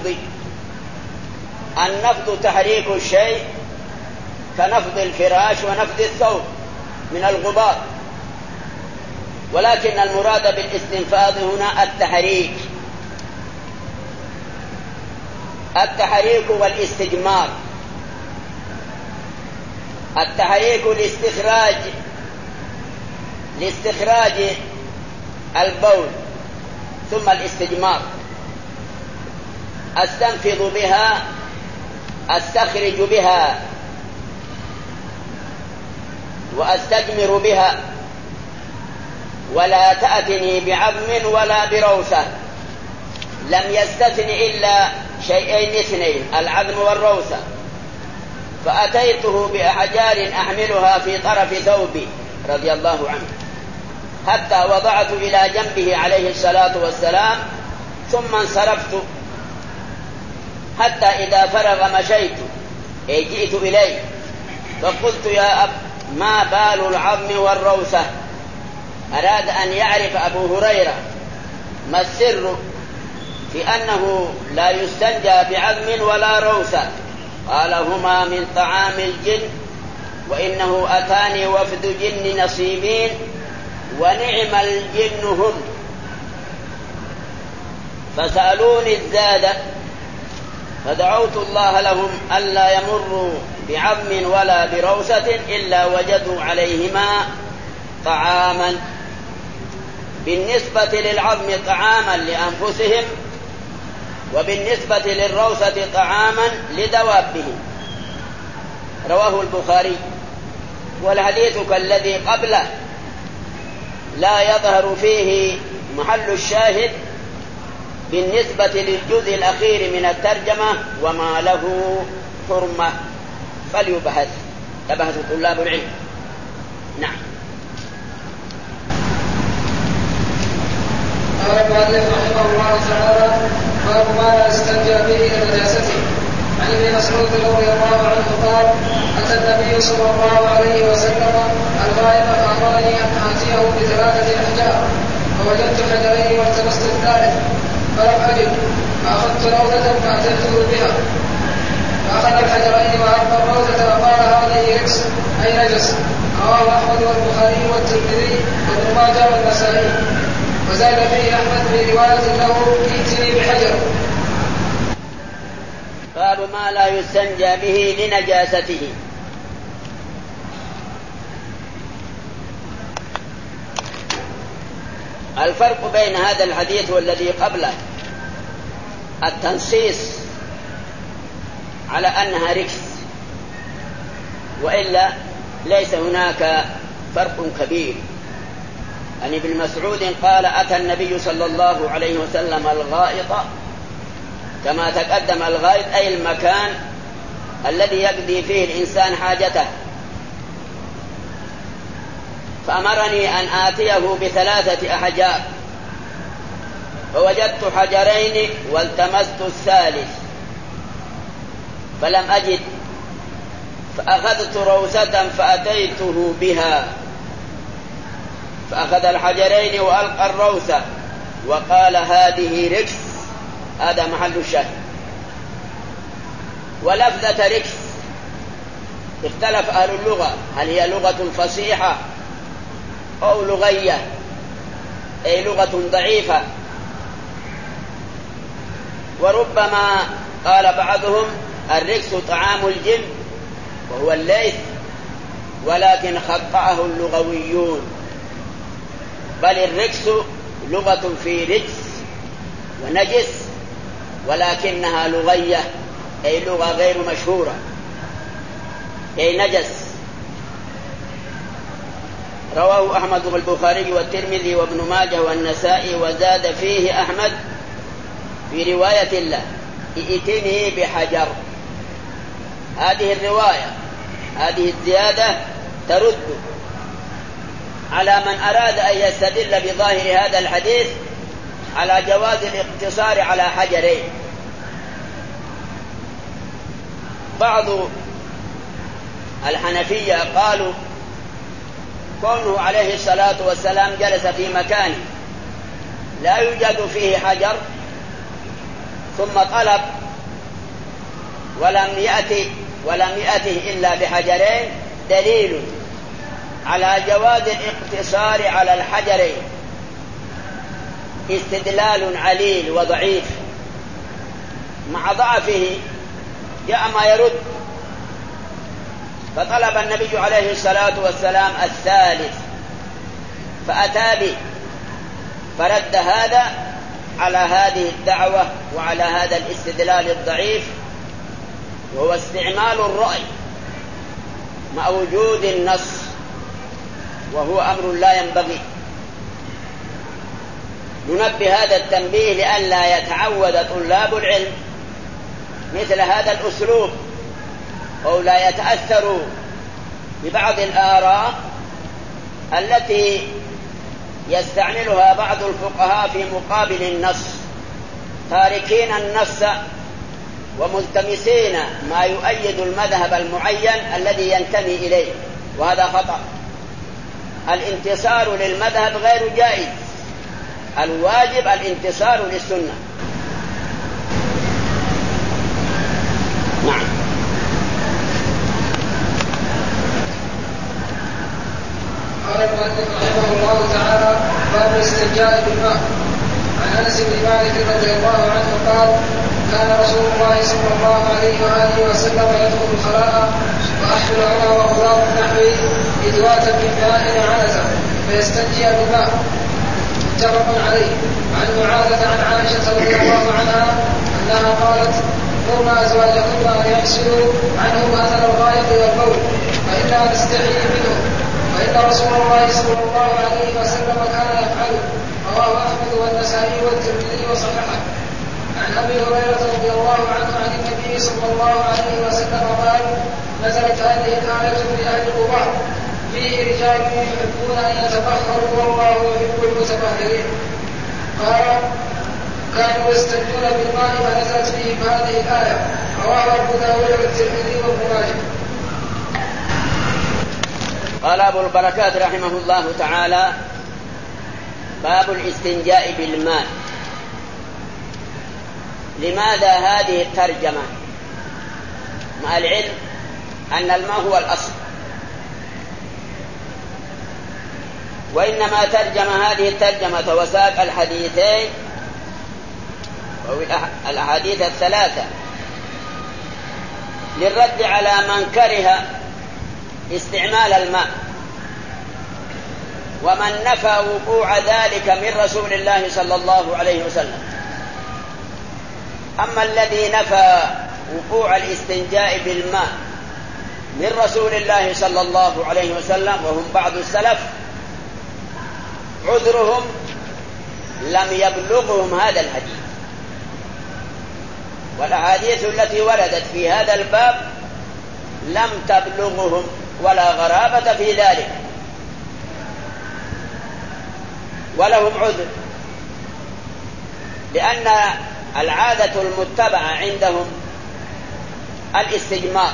النفض تحريك الشيء كنفض الفراش ونفض الثوب من الغبار، ولكن المراد بالاستنفاض هنا التحريك والاستجمار. التحريك لاستخراج البول، ثم الاستجمار أستنفض بها، أستخرج بها، وأستجمر بها. ولا تأتني بعظم ولا بروثة، لم يستثن إلا شيئين اثنين: العظم والروثة. فأتيته بأحجار أحملها في طرف ثوبي رضي الله عنه، حتى وضعت إلى جنبه عليه الصلاة والسلام، ثم انصرفت حتى إذا فرغ مشيت أي جئت إليه، فقلت: يا أب، ما بال العظم والروثة؟ أراد أن يعرف أبو هريرة ما السر في أنه لا يستنجى بعظم ولا روثة. قال: هما من طعام الجن، وإنه أتاني وفد جن نصيبين، ونعم الجن هم، فسألوني الزاد، فدعوت الله لهم ألا يمروا بعظم ولا بروثة إلا وجدوا عليهما طعاما. بالنسبة للعظم طعاما لأنفسهم، وبالنسبة للروثة طعاما لدوابهم. رواه البخاري. والحديث كالذي قبله لا يظهر فيه محل الشاهد بالنسبة للجزء الأخير من الترجمة وما له حرمة، فليبحث طلاب العلم. نعم. قال المؤلف رحمه الله تعالى: باب ما لا يستنجى به لنجاسته. عن ابن مسعود رضي الله عنه قال: أتى النبي صلى الله عليه وسلم الغائب فأمرني أن آتيه ب3 أحجار، فوجدت حجرين والتمست الثالث فلم أجد، فأخذت روضة فأتيته بها، فأخذ الحجرين وألقى الروضة وقال: هذه ركس أي نجس. رواه أحمد والبخاري والترمذي وابن ماجه والنسائي. وزاد فيه أحمد في رواية له: ائتني بحجر. باب ما لا يستنجى به لنجاسته. الفرق بين هذا الحديث والذي قبله التنصيص على أنها ركس، وإلا ليس هناك فرق كبير. عن ابن مسعود قال: أتى النبي صلى الله عليه وسلم الغائط، كما تقدم الغائط أي المكان الذي يقضي فيه الإنسان حاجته، فأمرني أن آتيه ب3 أحجار، فوجدت حجرين والتمست الثالث فلم أجد، فأخذت روثة فأتيته بها، فأخذ الحجرين وألقى الروثة وقال: هذه ركس. هذا محل الشاهد. ولفظة ركس اختلف أهل اللغة، هل هي لغة فصيحة أو لغية، أي لغة ضعيفة. وربما قال بعضهم: الركس طعام الجن وهو الليث، ولكن خطأه اللغويون، بل الركس لغة في رجس ونجس، ولكنها لغية أي لغة غير مشهورة، أي نجس. رواه أحمد والبخاري والترمذي وابن ماجه والنسائي. وزاد فيه أحمد في رواية له: ائتني بحجر. هذه الرواية، هذه الزيادة ترد على من أراد أن يستدل بظاهر هذا الحديث على جواز الاقتصار على حجرين. بعض الحنفية قالوا: كونه عليه الصلاة والسلام جلس في مكان لا يوجد فيه حجر ثم طلب ولم يأته إلا بحجرين، دليل على جواز الاقتصار على الحجرين، استدلال عليل وضعيف. مع ضعفه جاء ما يرد، فطلب النبي عليه الصلاة والسلام الثالث فأتى به، فرد هذا على هذه الدعوة وعلى هذا الاستدلال الضعيف، وهو استعمال الرأي مع وجود النص، وهو أمر لا ينبغي. ننبه هذا التنبيه لئلا يتعود طلاب العلم مثل هذا الأسلوب، أو لا يتأثروا ببعض الآراء التي يستعملها بعض الفقهاء في مقابل النص، تاركين النص وملتمسين ما يؤيد المذهب المعين الذي ينتمي إليه، وهذا خطأ. الانتصار للمذهب غير جائز، الواجب الانتصار للسنة. نعم. قال المؤلف رحمه الله تعالى: باب الاستنجاء بالماء. عن انس بن مالك رضي الله عنه قال: كان رسول الله صلى الله عليه واله وسلم يدخل الخلاء واحمل انا وغلام نحوي ادواتا من ماء عنزه فيستنجي بالماء. متفق عليه. عن معاذة عن عائشة رضي الله عنها انها قالت: مرنا ازواجكم ان يغسلوا عنهم اثر الغائط والبول فاننا نستحيي منه فإن رسول الله صلى الله عليه وسلم كان يفعله. رواه أحمد والنسائي والترمذي وصححه. عن أبي هريرة رضي الله عنه عن النبي صلى الله عليه وسلم قال: نزلت هذه الآية في أهل قباء فيه رجال يحبون أن يتطهروا والله يحب المتطهرين. قال: كانوا يستنجون بالماء فنزلت فيهم هذه الآية. رواه أبو داود والترمذي وابن ماجه. قال أبو البركات رحمه الله تعالى: باب الاستنجاء بالماء. لماذا هذه الترجمة؟ مع العلم أن الماء هو الأصل، وإنما ترجم هذه الترجمة وساق الحديثين أو الأحاديث الثلاثة للرد على من كره استعمال الماء ومن نفى وقوع ذلك من رسول الله صلى الله عليه وسلم. أما الذي نفى وقوع الاستنجاء بالماء من رسول الله صلى الله عليه وسلم وهم بعض السلف، عذرهم لم يبلغهم هذا الحديث، والأحاديث التي وردت في هذا الباب لم تبلغهم ولا غرابة في ذلك، ولهم عذر، لأن العادة المتبعة عندهم الاستجمار،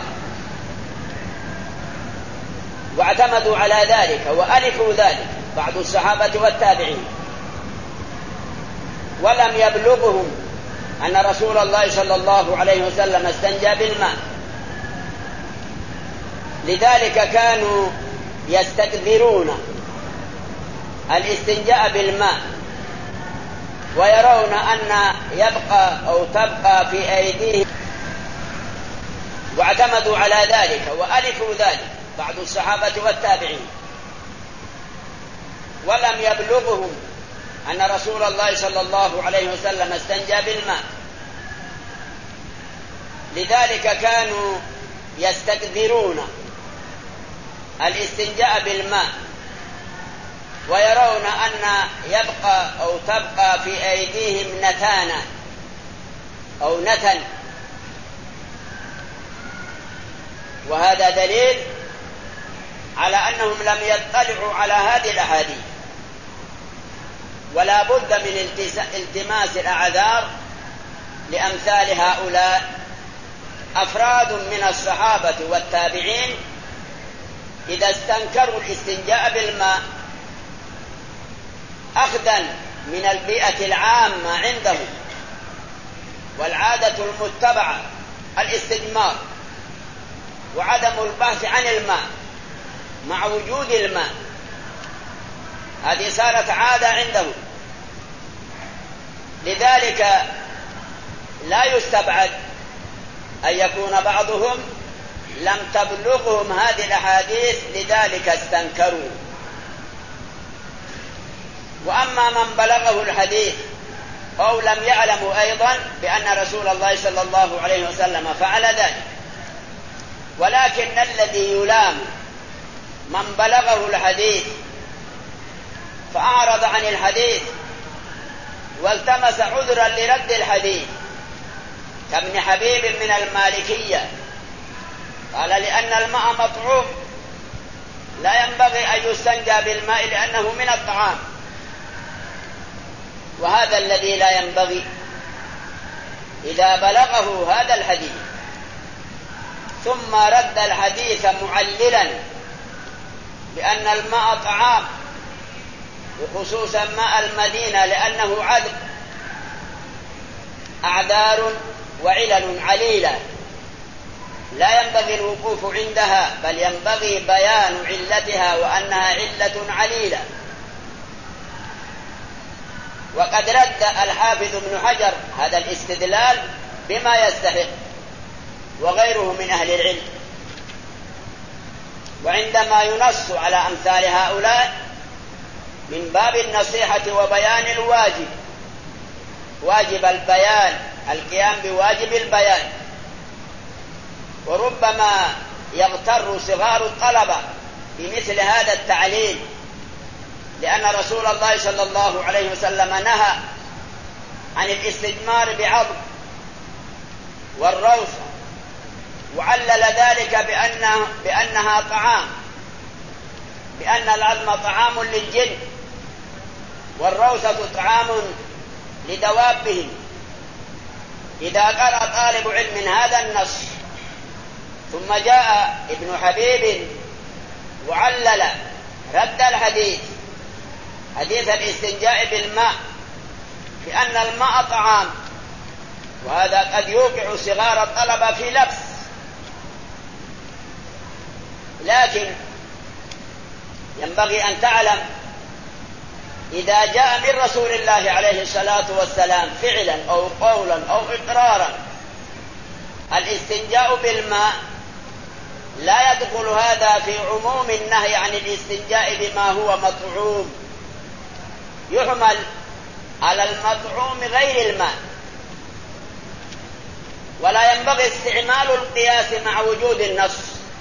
واعتمدوا على ذلك وألفوا ذلك بعض الصحابة والتابعين، ولم يبلغهم أن رسول الله صلى الله عليه وسلم استنجى بالماء. لذلك كانوا يستكثرون الاستنجاء بالماء، ويرون أن يبقى أو تبقى في أيديهم، واعتمدوا على ذلك وألفوا ذلك بعض الصحابة والتابعين، ولم يبلغهم أن رسول الله صلى الله عليه وسلم استنجى بالماء. لذلك كانوا يستكثرون الاستنجاء بالماء، ويرون أن يبقى أو تبقى في أيديهم نتانا أو نتن، وهذا دليل على أنهم لم يطلعوا على هذه الأحاديث. ولا بد من التماس الأعذار لأمثال هؤلاء، أفراد من الصحابة والتابعين إذا استنكروا الاستنجاء بالماء أخذا من البيئة العامة عندهم والعادة المتبعة الاستجمار وعدم البحث عن الماء مع وجود الماء، هذه صارت عادة عندهم. لذلك لا يستبعد أن يكون بعضهم لم تبلغهم هذه الأحاديث لذلك استنكروا. وأما من بلغه الحديث أو لم يعلموا أيضا بأن رسول الله صلى الله عليه وسلم فعل ذلك، ولكن الذي يلام من بلغه الحديث فأعرض عن الحديث والتمس عذرا لرد الحديث، كابن حبيب من المالكية قال: لأن الماء مطعوم لا ينبغي أن يستنجى بالماء لأنه من الطعام، وهذا الذي لا ينبغي. إذا بلغه هذا الحديث ثم رد الحديث معللا بأن الماء طعام، وخصوصا ماء المدينة لأنه عذب، أعذار وعلل عليلة لا ينبغي الوقوف عندها، بل ينبغي بيان علتها وأنها علة عليلة. وقد رد الحافظ ابن حجر هذا الاستدلال بما يستحق وغيره من أهل العلم. وعندما ينص على أمثال هؤلاء من باب النصيحة وبيان الواجب، واجب البيان، القيام بواجب البيان. وربما يغتر صغار الطلبة بمثل هذا التعليل، لأن رسول الله صلى الله عليه وسلم نهى عن الاستجمار بعظم والروثة، وعلل ذلك بأنها طعام، بأن العظم طعام للجن والروثة طعام لدوابهم. إذا قرأ طالب علم هذا النص ثم جاء ابن حبيب وعلل رد الحديث، حديث الاستنجاء بالماء، بأن الماء طعام، وهذا قد يوقع صغار الطلبة في لبس، لكن ينبغي أن تعلم إذا جاء من رسول الله عليه الصلاة والسلام فعلا أو قولا أو إقرارا الاستنجاء بالماء، لا يدخل هذا في عموم النهي عن الاستنجاء بما هو مطعوم، يحمل على المطعوم غير الماء. ولا ينبغي استعمال القياس مع وجود النص،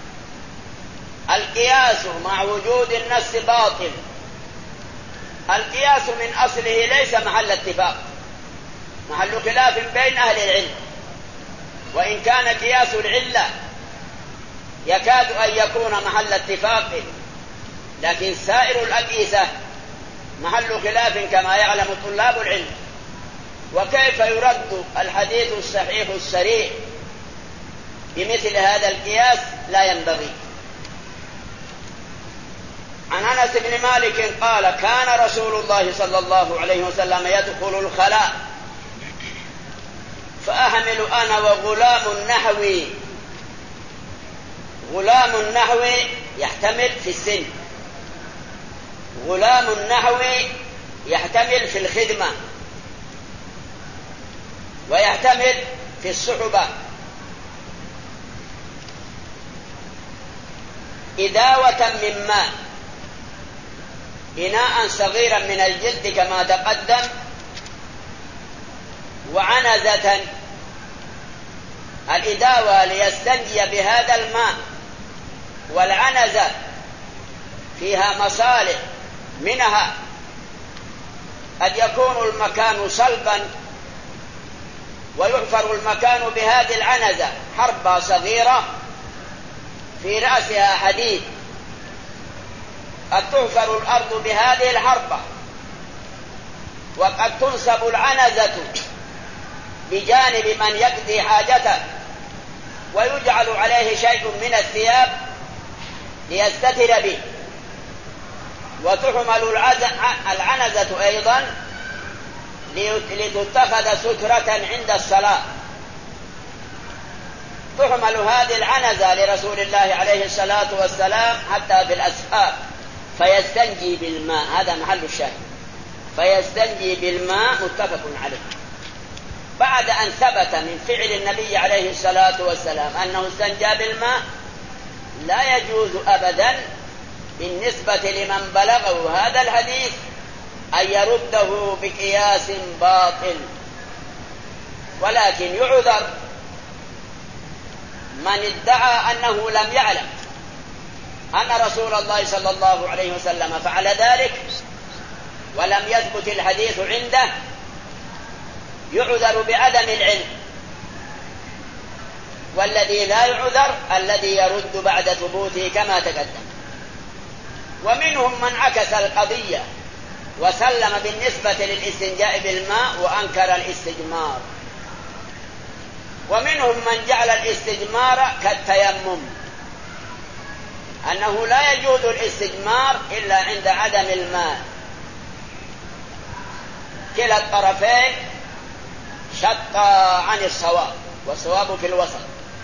القياس مع وجود النص باطل. القياس من أصله ليس محل اتفاق، محل خلاف بين أهل العلم، وإن كان قياس العلة يكاد أن يكون محل اتفاق، لكن سائر الأقيسة محل خلاف كما يعلم طلاب العلم. وكيف يرد الحديث الصحيح الصريح بمثل هذا القياس؟ لا ينبغي. عن أنس بن مالك قال: كان رسول الله صلى الله عليه وسلم يدخل الخلاء فأحمل أنا وغلام نحوي. غلام النحوي يحتمل في السن، غلام النحوي يحتمل في الخدمة، ويحتمل في الصحبة. إداوة من ماء، إناء صغيرا من الجلد كما تقدم، وعنزة، الإداوة ليستنجي بهذا الماء، والعنزة فيها مصالح، منها قد يكون المكان صلبا ويحفر المكان بهذه العنزة، حربة صغيرة في رأسها حديد، قد تحفر الأرض بهذه الحربة، وقد تنصب العنزة بجانب من يقضي حاجته، ويجعل عليه شيء من الثياب ليستتر به، وتحمل العنزة أيضا لتتخذ سترة عند الصلاة. تحمل هذه العنزة لرسول الله عليه الصلاة والسلام حتى في الأسفار فيستنجي بالماء، هذا محل الشاهد، فيستنجي بالماء، متفق عليه. بعد أن ثبت من فعل النبي عليه الصلاة والسلام أنه استنجى بالماء، لا يجوز أبدا بالنسبة لمن بلغه هذا الحديث أن يرده بقياس باطل، ولكن يعذر من ادعى أنه لم يعلم أن رسول الله صلى الله عليه وسلم فعل ذلك ولم يثبت الحديث عنده، يعذر بعدم العلم. والذي لا يعذر الذي يرد بعد ثبوته كما تقدم. ومنهم من عكس القضية وسلم بالنسبة للاستنجاء بالماء وأنكر الاستجمار، ومنهم من جعل الاستجمار كالتيمم، أنه لا يجوز الاستجمار إلا عند عدم الماء. كلا الطرفين شقا عن الصواب، والصواب في الوسط.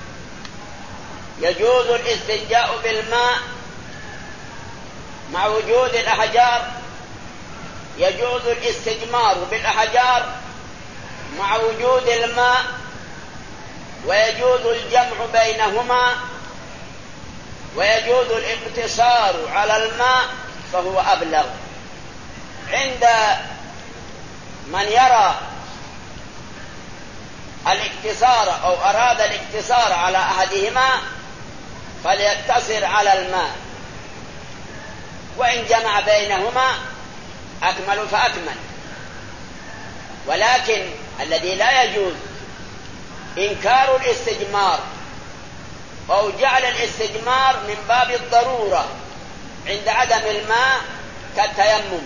يجوز الاستنجاء بالماء مع وجود الأحجار، يجوز الاستجمار بالأحجار مع وجود الماء، ويجوز الجمع بينهما، ويجوز الاقتصار على الماء فهو أبلغ. عند من يرى الاقتصار أو أراد الاقتصار على أحدهما فليقتصر على الماء، وإن جمع بينهما أكمل فأكمل. ولكن الذي لا يجوز إنكار الاستجمار أو جعل الاستجمار من باب الضرورة عند عدم الماء كالتيمم.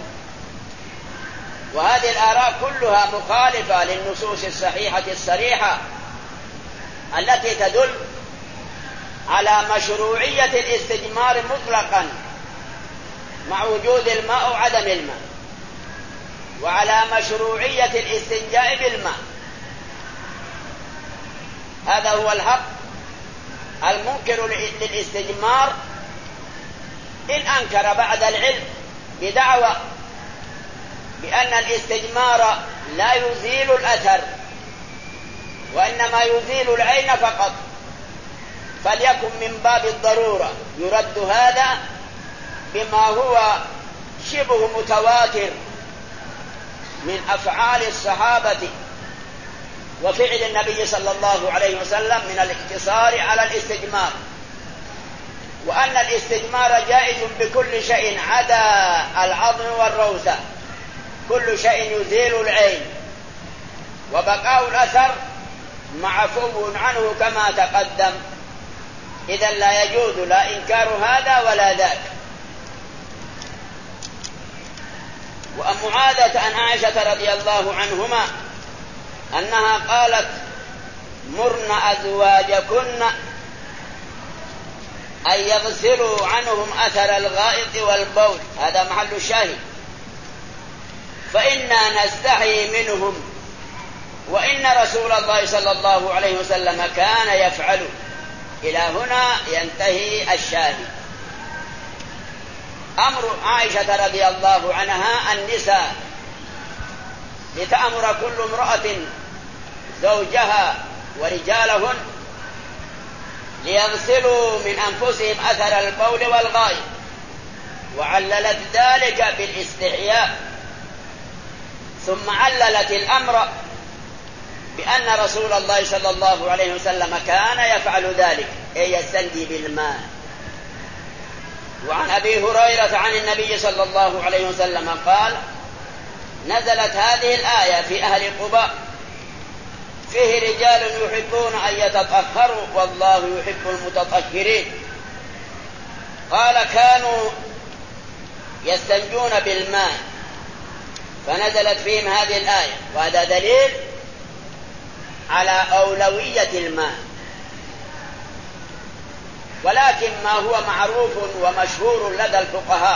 وهذه الآراء كلها مخالفة للنصوص الصحيحة الصريحة التي تدل على مشروعية الاستجمار مطلقا مع وجود الماء أو عدم الماء، وعلى مشروعية الاستنجاء بالماء. هذا هو الحق. المنكر للاستجمار إن أنكر بعد العلم بدعوى بأن الاستجمار لا يزيل الأثر وإنما يزيل العين فقط، فليكن من باب الضرورة. يرد هذا بما هو شبه متواتر من أفعال الصحابة وفعل النبي صلى الله عليه وسلم من الاقتصار على الاستجمار، وأن الاستجمار جائز بكل شيء عدا العظم والروثة، كل شيء يزيل العين، وبقاء الأثر معفو عنه كما تقدم. إذن لا يجوز لا إنكار هذا ولا ذاك. وأم معاذة عن عائشة رضي الله عنهما أنها قالت: مرن أزواجكن أن يغسلوا عنهم أثر الغائط والبول، هذا محل الشاهد، فإنا نستحي منهم وإن رسول الله صلى الله عليه وسلم كان يفعل. إلى هنا ينتهي الشاهد. أمر عائشة رضي الله عنها النساء لتأمر كل امرأة زوجها ورجالهن ليغسلوا من أنفسهم أثر البول والغائط، وعللت ذلك بالاستحياء، ثم عللت الأمر بأن رسول الله صلى الله عليه وسلم كان يفعل ذلك، أي يستنجي بالماء. وعن أبي هريرة عن النبي صلى الله عليه وسلم قال: نزلت هذه الآية في أهل قباء: فيه رجال يحبون أن يتطهروا والله يحب المتطهرين. قال: كانوا يستنجون بالماء، فنزلت فيهم هذه الآية، وهذا دليل على أولوية الماء. ولكن ما هو معروف ومشهور لدى الفقهاء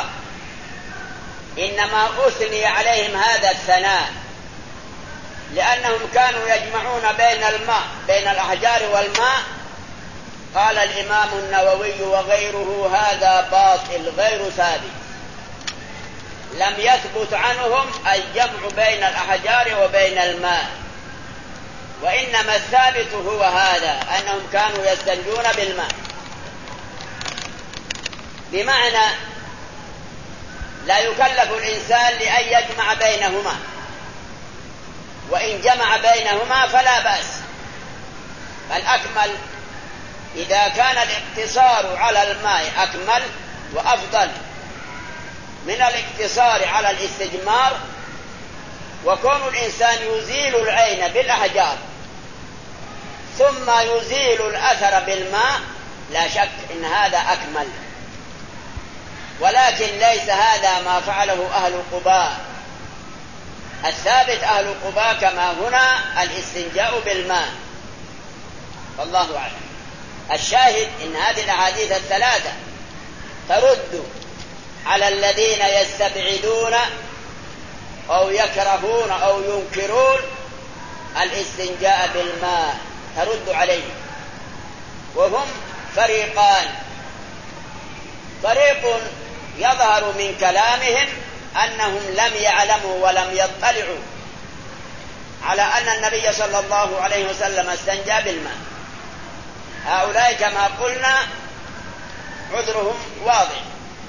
إنما أثني عليهم هذا الثناء لأنهم كانوا يجمعون بين الأحجار والماء. قال الإمام النووي وغيره: هذا باطل غير ثابت، لم يثبت عنهم الجمع بين الأحجار وبين الماء، وإنما الثابت هو هذا، أنهم كانوا يستنجون بالماء، بمعنى لا يكلف الإنسان لأن يجمع بينهما، وإن جمع بينهما فلا بأس. فالأكمل إذا كان الاقتصار على الماء أكمل وأفضل من الاقتصار على الاستجمار، وكون الإنسان يزيل العين بالأحجار ثم يزيل الأثر بالماء لا شك إن هذا أكمل. ولكن ليس هذا ما فعله أهل قباء. الثابت أهل قباء كما هنا الاستنجاء بالماء، والله أعلم. الشاهد إن هذه الأحاديث الثلاثة ترد على الذين يستبعدون أو يكرهون أو ينكرون الاستنجاء بالماء، ترد عليهم. وهم فريقان: فريق يظهر من كلامهم أنهم لم يعلموا ولم يطلعوا على أن النبي صلى الله عليه وسلم استنجى بالماء، هؤلاء كما قلنا عذرهم واضح.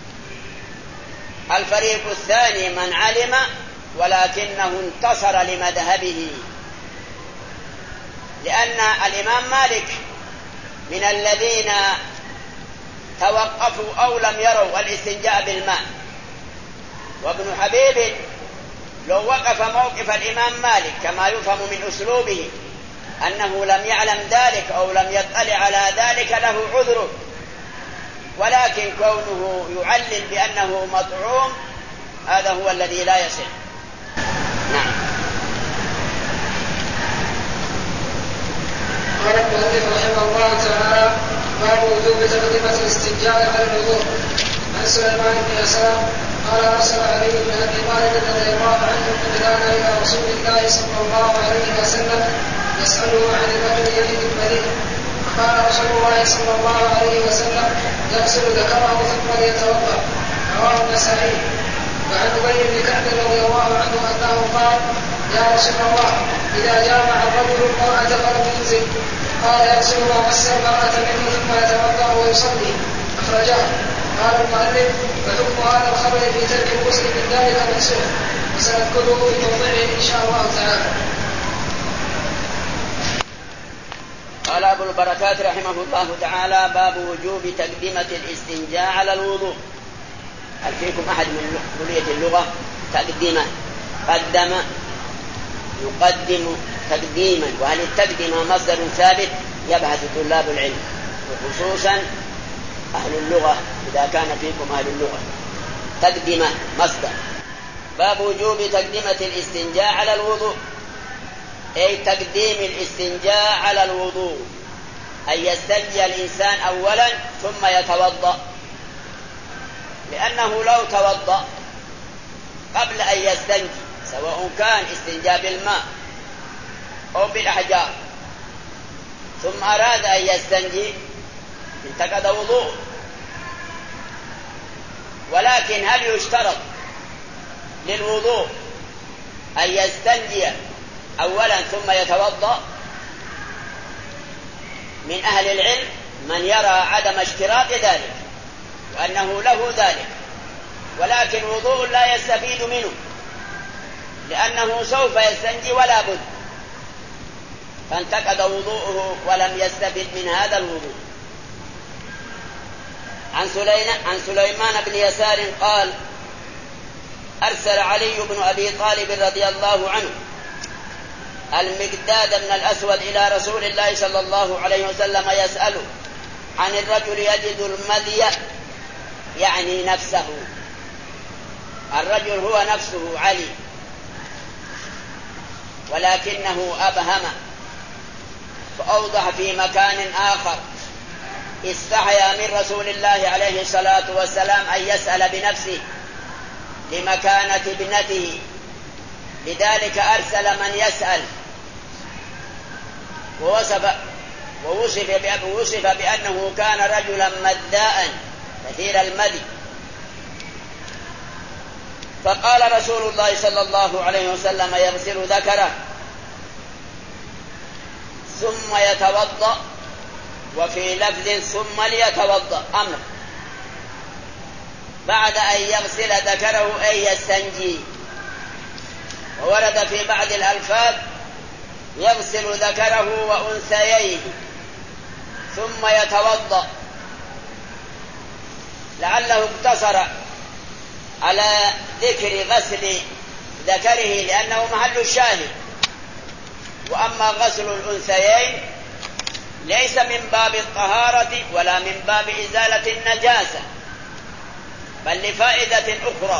الفريق الثاني من علم ولكنه انتصر لمذهبه، لأن الإمام مالك من الذين توقفوا أو لم يروا الاستنجاء بالماء، وابن حبيب لو وقف موقف الإمام مالك كما يفهم من أسلوبه أنه لم يعلم ذلك أو لم يطلع على ذلك له عذر، ولكن كونه يعلل بأنه مطعوم هذا هو الذي لا يصح. نعم. قال المؤلف رحمه الله تعالى: باب وجوب تقدمة الاستنجاء على الوضوء. عن سليمان بن يسار قال: ارسل علي بن ابي طالب رضي الله عنه قتلان الى رسول الله صلى الله عليه وسلم يساله عن الرجل يجد المريء، فقال رسول الله صلى الله عليه وسلم: يغسل ذكره ثم ليتوضا. رواه النسائي. وعن ابي بن كعب رضي الله عنه انه قال: يا رسول الله، اذا جامع الرجل المرأة فلم ينزل، قال: يغسل ما مس المرأة منه ثم يتوضا ويصلي. اخرجاه. قال المؤلف: فحكم هذا الخبر في ترك الغسل من ذلك منسوخ، وسنذكره في موضعه ان شاء الله تعالى. قال أبو البركات رحمه الله تعالى: باب وجوب تقدمة الاستنجاء على الوضوء. هل فيكم أحد من كلية اللغة؟ تقديما، قدم، يقدم تقديما، وهل التقديم مصدر ثابت؟ يبحث طلاب العلم وخصوصا أهل اللغة إذا كان فيكم أهل اللغة. تقدم مصدر. باب وجوب تقدمة الاستنجاء على الوضوء، أي تقديم الاستنجاء على الوضوء، أن يستنجي الإنسان أولا ثم يتوضأ، لأنه لو توضأ قبل أن يستنجي سواء كان استنجاء بالماء أو بالأحجار ثم أراد أن يستنجي انتقض وضوء. ولكن هل يشترط للوضوء أن يستنجي أولا ثم يتوضأ؟ من أهل العلم من يرى عدم اشتراط ذلك وأنه له ذلك، ولكن وضوء لا يستفيد منه لأنه سوف يستنجي ولا بد، فانتقض وضوءه ولم يستفد من هذا الوضوء. عن سليمان بن يسار قال: أرسل علي بن أبي طالب رضي الله عنه المقداد بن الأسود إلى رسول الله صلى الله عليه وسلم يسأله عن الرجل يجد المذي، يعني نفسه، الرجل هو نفسه علي، ولكنه أبهم فأوضح في مكان آخر. استحيا من رسول الله عليه الصلاة والسلام أن يسأل بنفسه لمكانة ابنته، لذلك أرسل من يسأل، ووصف بأنه كان رجلا مذاء كثير المذي. فقال رسول الله صلى الله عليه وسلم: يغسل ذكره ثم يتوضأ، وفي لفظ ثم ليتوضأ أمر بعد أن يغسل ذكره أي يستنجي. وورد في بعض الألفاظ: يغسل ذكره وأنثييه ثم يتوضأ، لعله اقتصر على ذكر غسل ذكره لأنه محل الشاهد. وأما غسل الأنثيين ليس من باب الطهارة ولا من باب إزالة النجاسة، بل لفائدة أخرى: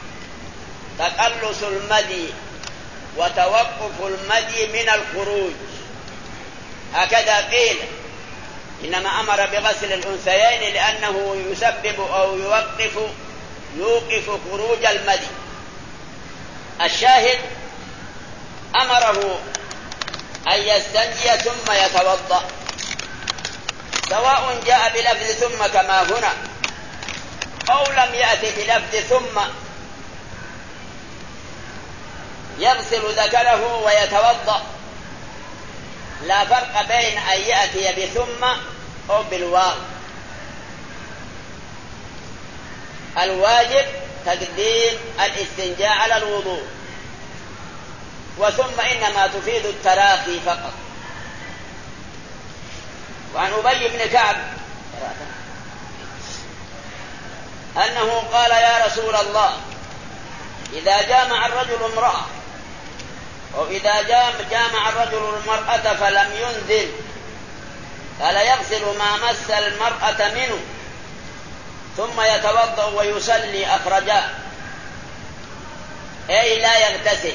تقلص المذي وتوقف المذي من الخروج، هكذا قيل. إنما أمر بغسل الأنثيين لأنه يسبب أو يوقف خروج المذي. الشاهد أمره أن يستنجي ثم يتوضأ، سواء جاء بلفظ ثم كما هنا أو لم يأتي بلفظ ثم. يغسل ذكره ويتوضأ، لا فرق بين أن يأتي بثم أو بالواو. الواجب تقديم الاستنجاء على الوضوء، وثم إنما تفيد التراخي فقط. وعن أبي بن كعب أنه قال: يا رسول الله، إذا جامع الرجل امرأة أو إذا جامع الرجل المرأة فلم ينزل فلا يغسل ما مس المرأة منه ثم يتوضأ ويصلي أخرجاه، أي لا يغتسل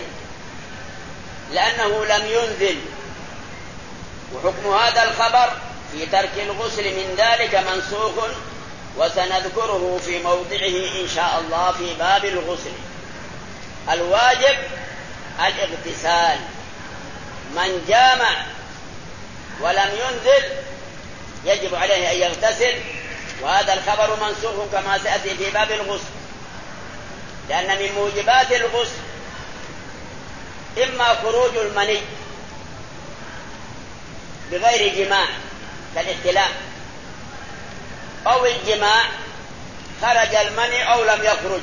لأنه لم ينزل. وحكم هذا الخبر في ترك الغسل من ذلك منسوخ، وسنذكره في موضعه إن شاء الله في باب الغسل. الواجب الاغتسال، من جامع ولم ينزل يجب عليه أن يغتسل، وهذا الخبر منسوخ كما سيأتي في باب الغسل، لأن من موجبات الغسل إما خروج المني بغير جماع كالاحتلام، أو الجماع خرج المني أو لم يخرج.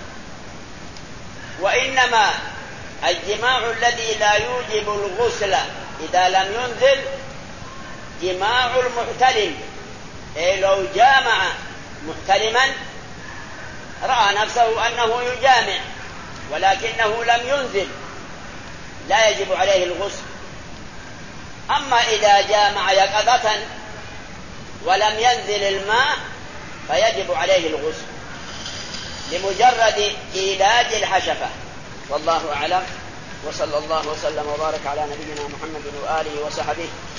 وإنما الجماع الذي لا يوجب الغسل إذا لم ينزل جماع المحتلم، أي لو جامع محتلما رأى نفسه أنه يجامع ولكنه لم ينزل لا يجب عليه الغسل. أما إذا جامع يقظة ولم ينزل الماء فيجب عليه الغسل لمجرد إيلاج الحشفة. والله أعلم، وصلى الله وسلم وبارك على نبينا محمد وآله وصحبه.